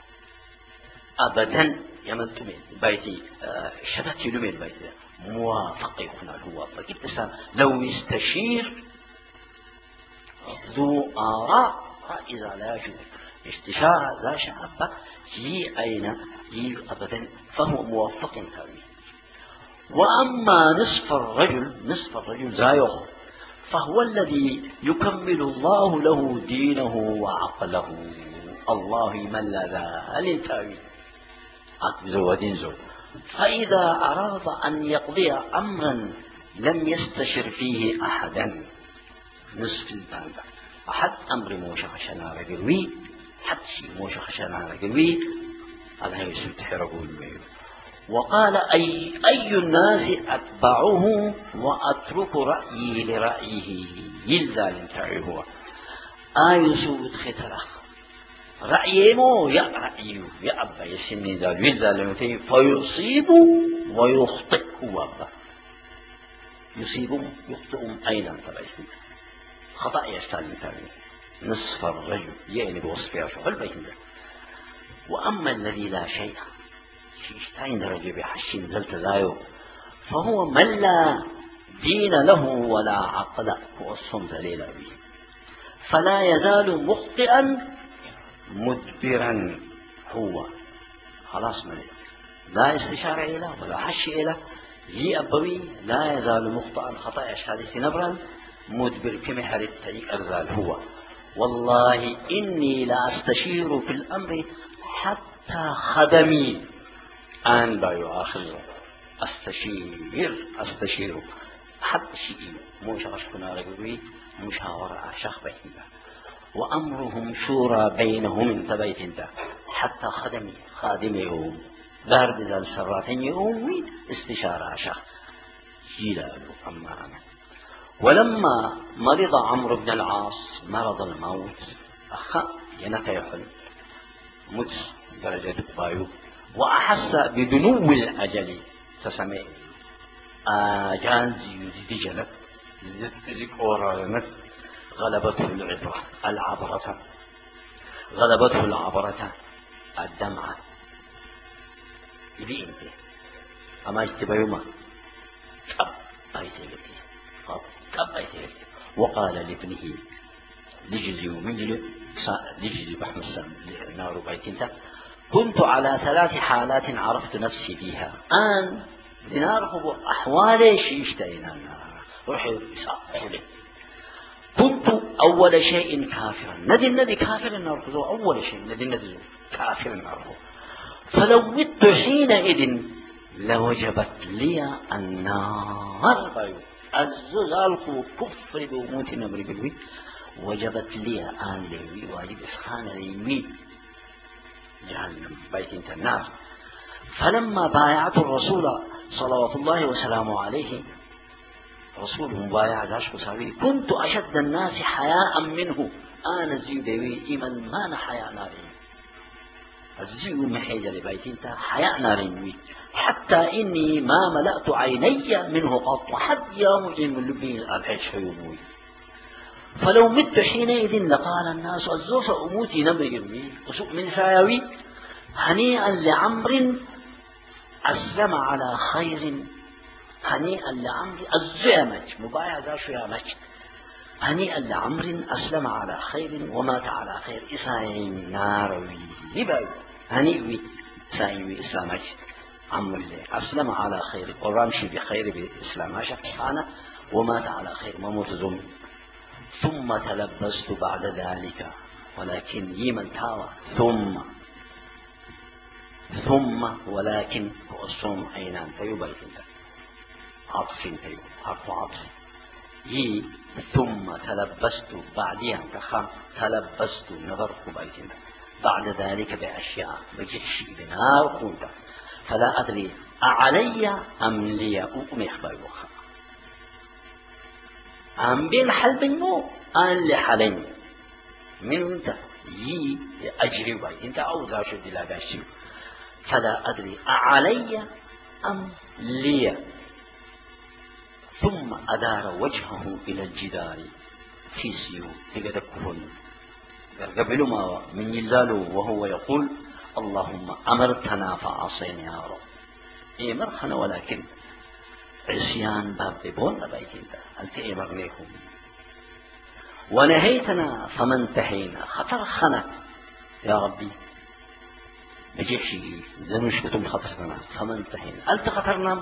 Speaker 1: أبدا يملت من بيتي شدت يلومين بيتي موافق يكون الوافق إتسام لو يستشير ذو آراء رأي زالياشو استشارة ذا شعب جي أين جي أبدا فهو موفق تاوي. وأما نصف الرجل نصف الرجل زايوه فهو الذي يكمل الله له دينه وعقله الله من ذا تاوي أكبزو ودينزو. فإذا أراد أن يقضي أمرا لم يستشر فيه أحدا نصف الباب أحد أمر موشى خشنا رجلوي حد شيء موشى خشنا رجلوي الله يسوي تحرقوا الميل. وقال أي, أي الناس أتبعه وأترك رأيه لرأيه يلزال تعي هو آي سوء خترخ رأيه مو يا رأيه يا أبا يسني زال يلزال فيصيب ويخطئ هو أبا يصيب يخطئ أيضا تبعيه خطأ يستال تعي نصف الرجل يعني بوصفها شغل بيتنا. وأما الذي لا شيء شيشتين درجة بحشين زلت زايو فهو من لا دين له ولا عقل وصم ذليل به، فلا يزال مخطئا مدبرا. هو خلاص من لا استشارة إله ولا حش إله، جي أبوي لا يزال مخطئا خطأ الحادث نبرا مدبر كما حرد طريق أرزال. هو والله إني لا أستشير في الأمر حتى خدمي أن بيؤاخذ أستشير أستشير حتى شيء مش أشكنا رجوي مشاورة أشخ بيننا، وأمرهم شورى بينهم انت بيت انت حتى خدمي خادمهم دار بذل سراتين يومي استشارة أشخ جيلال. أما أنا ولما مرض عمرو بن العاص مرض الموت أخا ينكيحل مت درجة بايو، وأحس بدنو الأجل تسمع آجال زيودي جلك ذك أورانك غلبته العبرة العبرة غلبته العبرة الدمعة يبي انت أما اجتبايوما كب أيتي كب أيتي. وقال لابنه لجزي ومنجل لجزي بحم السام نار بيتنتا كنت على ثلاث حالات عرفت نفسي فيها آن ديناره أحوالي شيشتين روحي سأقولي. كنت أول شيء كافرا ندي ندي كافر النار أول شيء ندي ندي كافر النار، فلو مت حينئذ لوجبت لي النار. الزلال كفر بوموت نمر بالوي وجبت لي آن لوي واجب إسخان ليمي جهنم بيت انت النار. فلما بايعت الرسول صلوات الله وسلامه عليه رسول مبايع ذاش مساوي كنت أشد الناس حياء منه. أنا زيو بيوي إيمان ما نحياء نارين الزيو محيجة لبيت انت حياء نارين، حتى إني ما ملأت عيني منه قط حد يوم من لبين الحج حيوموي. فلو مت حينئذ لقال الناس الزوف أموتي نمري وسوء من سايوي هنيئا لعمر أسلم على خير. هنيئا لعمر الزيامج مبايع ذا شيامج هنيئا لعمر أسلم على خير ومات على خير. إسائم ناروي لباو هنيئوي سائمي إسلامج عمر الله أسلم على خير ورامشي بخير بإسلامش أنا ومات على خير مموت زم. ثم تلبست بعد ذلك ولكن يمن تاوى ثم ثم ولكن وأصوم أينان تيو بيتين عطف تيو حرف عطف يي ثم تلبست بعدها كخام تلبست نظرت بيتين بعد ذلك بأشياء بجحشي بنار خونتا فلا أدري أعلي أم لي أميخ بيوخا أم بين حل بنمو أن لحلين من انت يي أجري بيتين أو ذا شد لا بأشياء فلا أدري أعلي أم لي. ثم أدار وجهه إلى الجدار في سيو تقدكهن قبل ما من يلزاله وهو يقول اللهم أمرتنا فعصينا يا رب. إيه مرخنا ولكن عصيان باب بون بيتين أنت إيه مرنيكم ونهيتنا فما انتهينا خطر خنك يا ربي بجيحشي زنوش كتم خطرنا فما انتهينا أنت خطرنا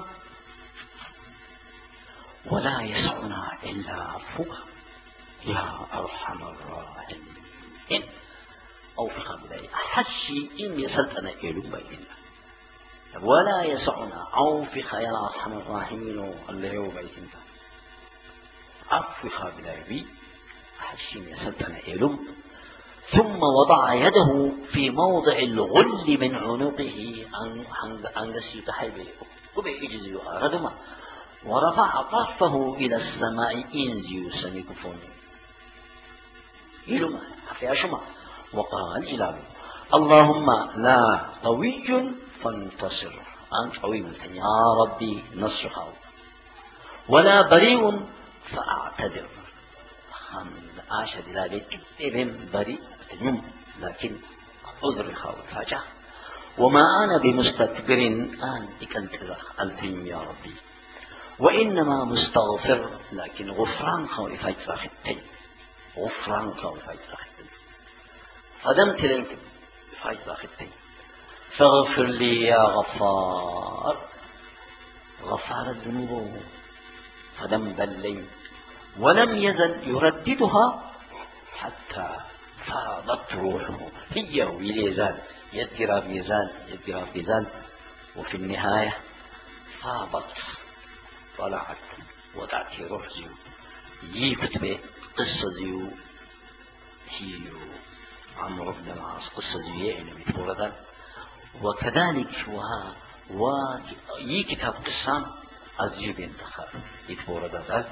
Speaker 1: ولا يسعنا إلا عفوك يا أرحم الراحمين. أو في خبري أحشي إن يسلتنا إلو بيتنا ولا يسعنا أو في يا أرحم الراحمين اللي هو بيتنا عفو خبري أحشي إن يسلتنا إلو. ثم وضع يده في موضع الغل من عنقه عن قسيك حيبه وبيجزي ردما ورفع طرفه إلى السماء إنزيو سنكفون إلو ما في أشما وقال إلى اللهم لا قوي فانتصر أنت قوي من يا ربي نصر خاو ولا بريء فأعتذر خمد آشد لا بيتبهم بريء تنم لكن عذر خاو فاجأ وما أنا بمستكبر آن إكنتظر ألفين يا ربي وإنما مستغفر لكن غفران خوي فايت راختين غفران خوي فايت راختين فدم تلك فايت راختين فاغفر لي يا غفار غفار الذنوب فدم بلين ولم يزل يرددها حتى فاضت روحه هي ويزال يدقر بيزال يدقر بيزال وفي النهاية فاضت طلعت وضعت روح زيو يي كتبه قصة زيو هيو عمرو بن العاص قصة زيو يعني بتورد وكذلك وها ويي كتاب قصة أزيو بنتخاب يتورد ذلك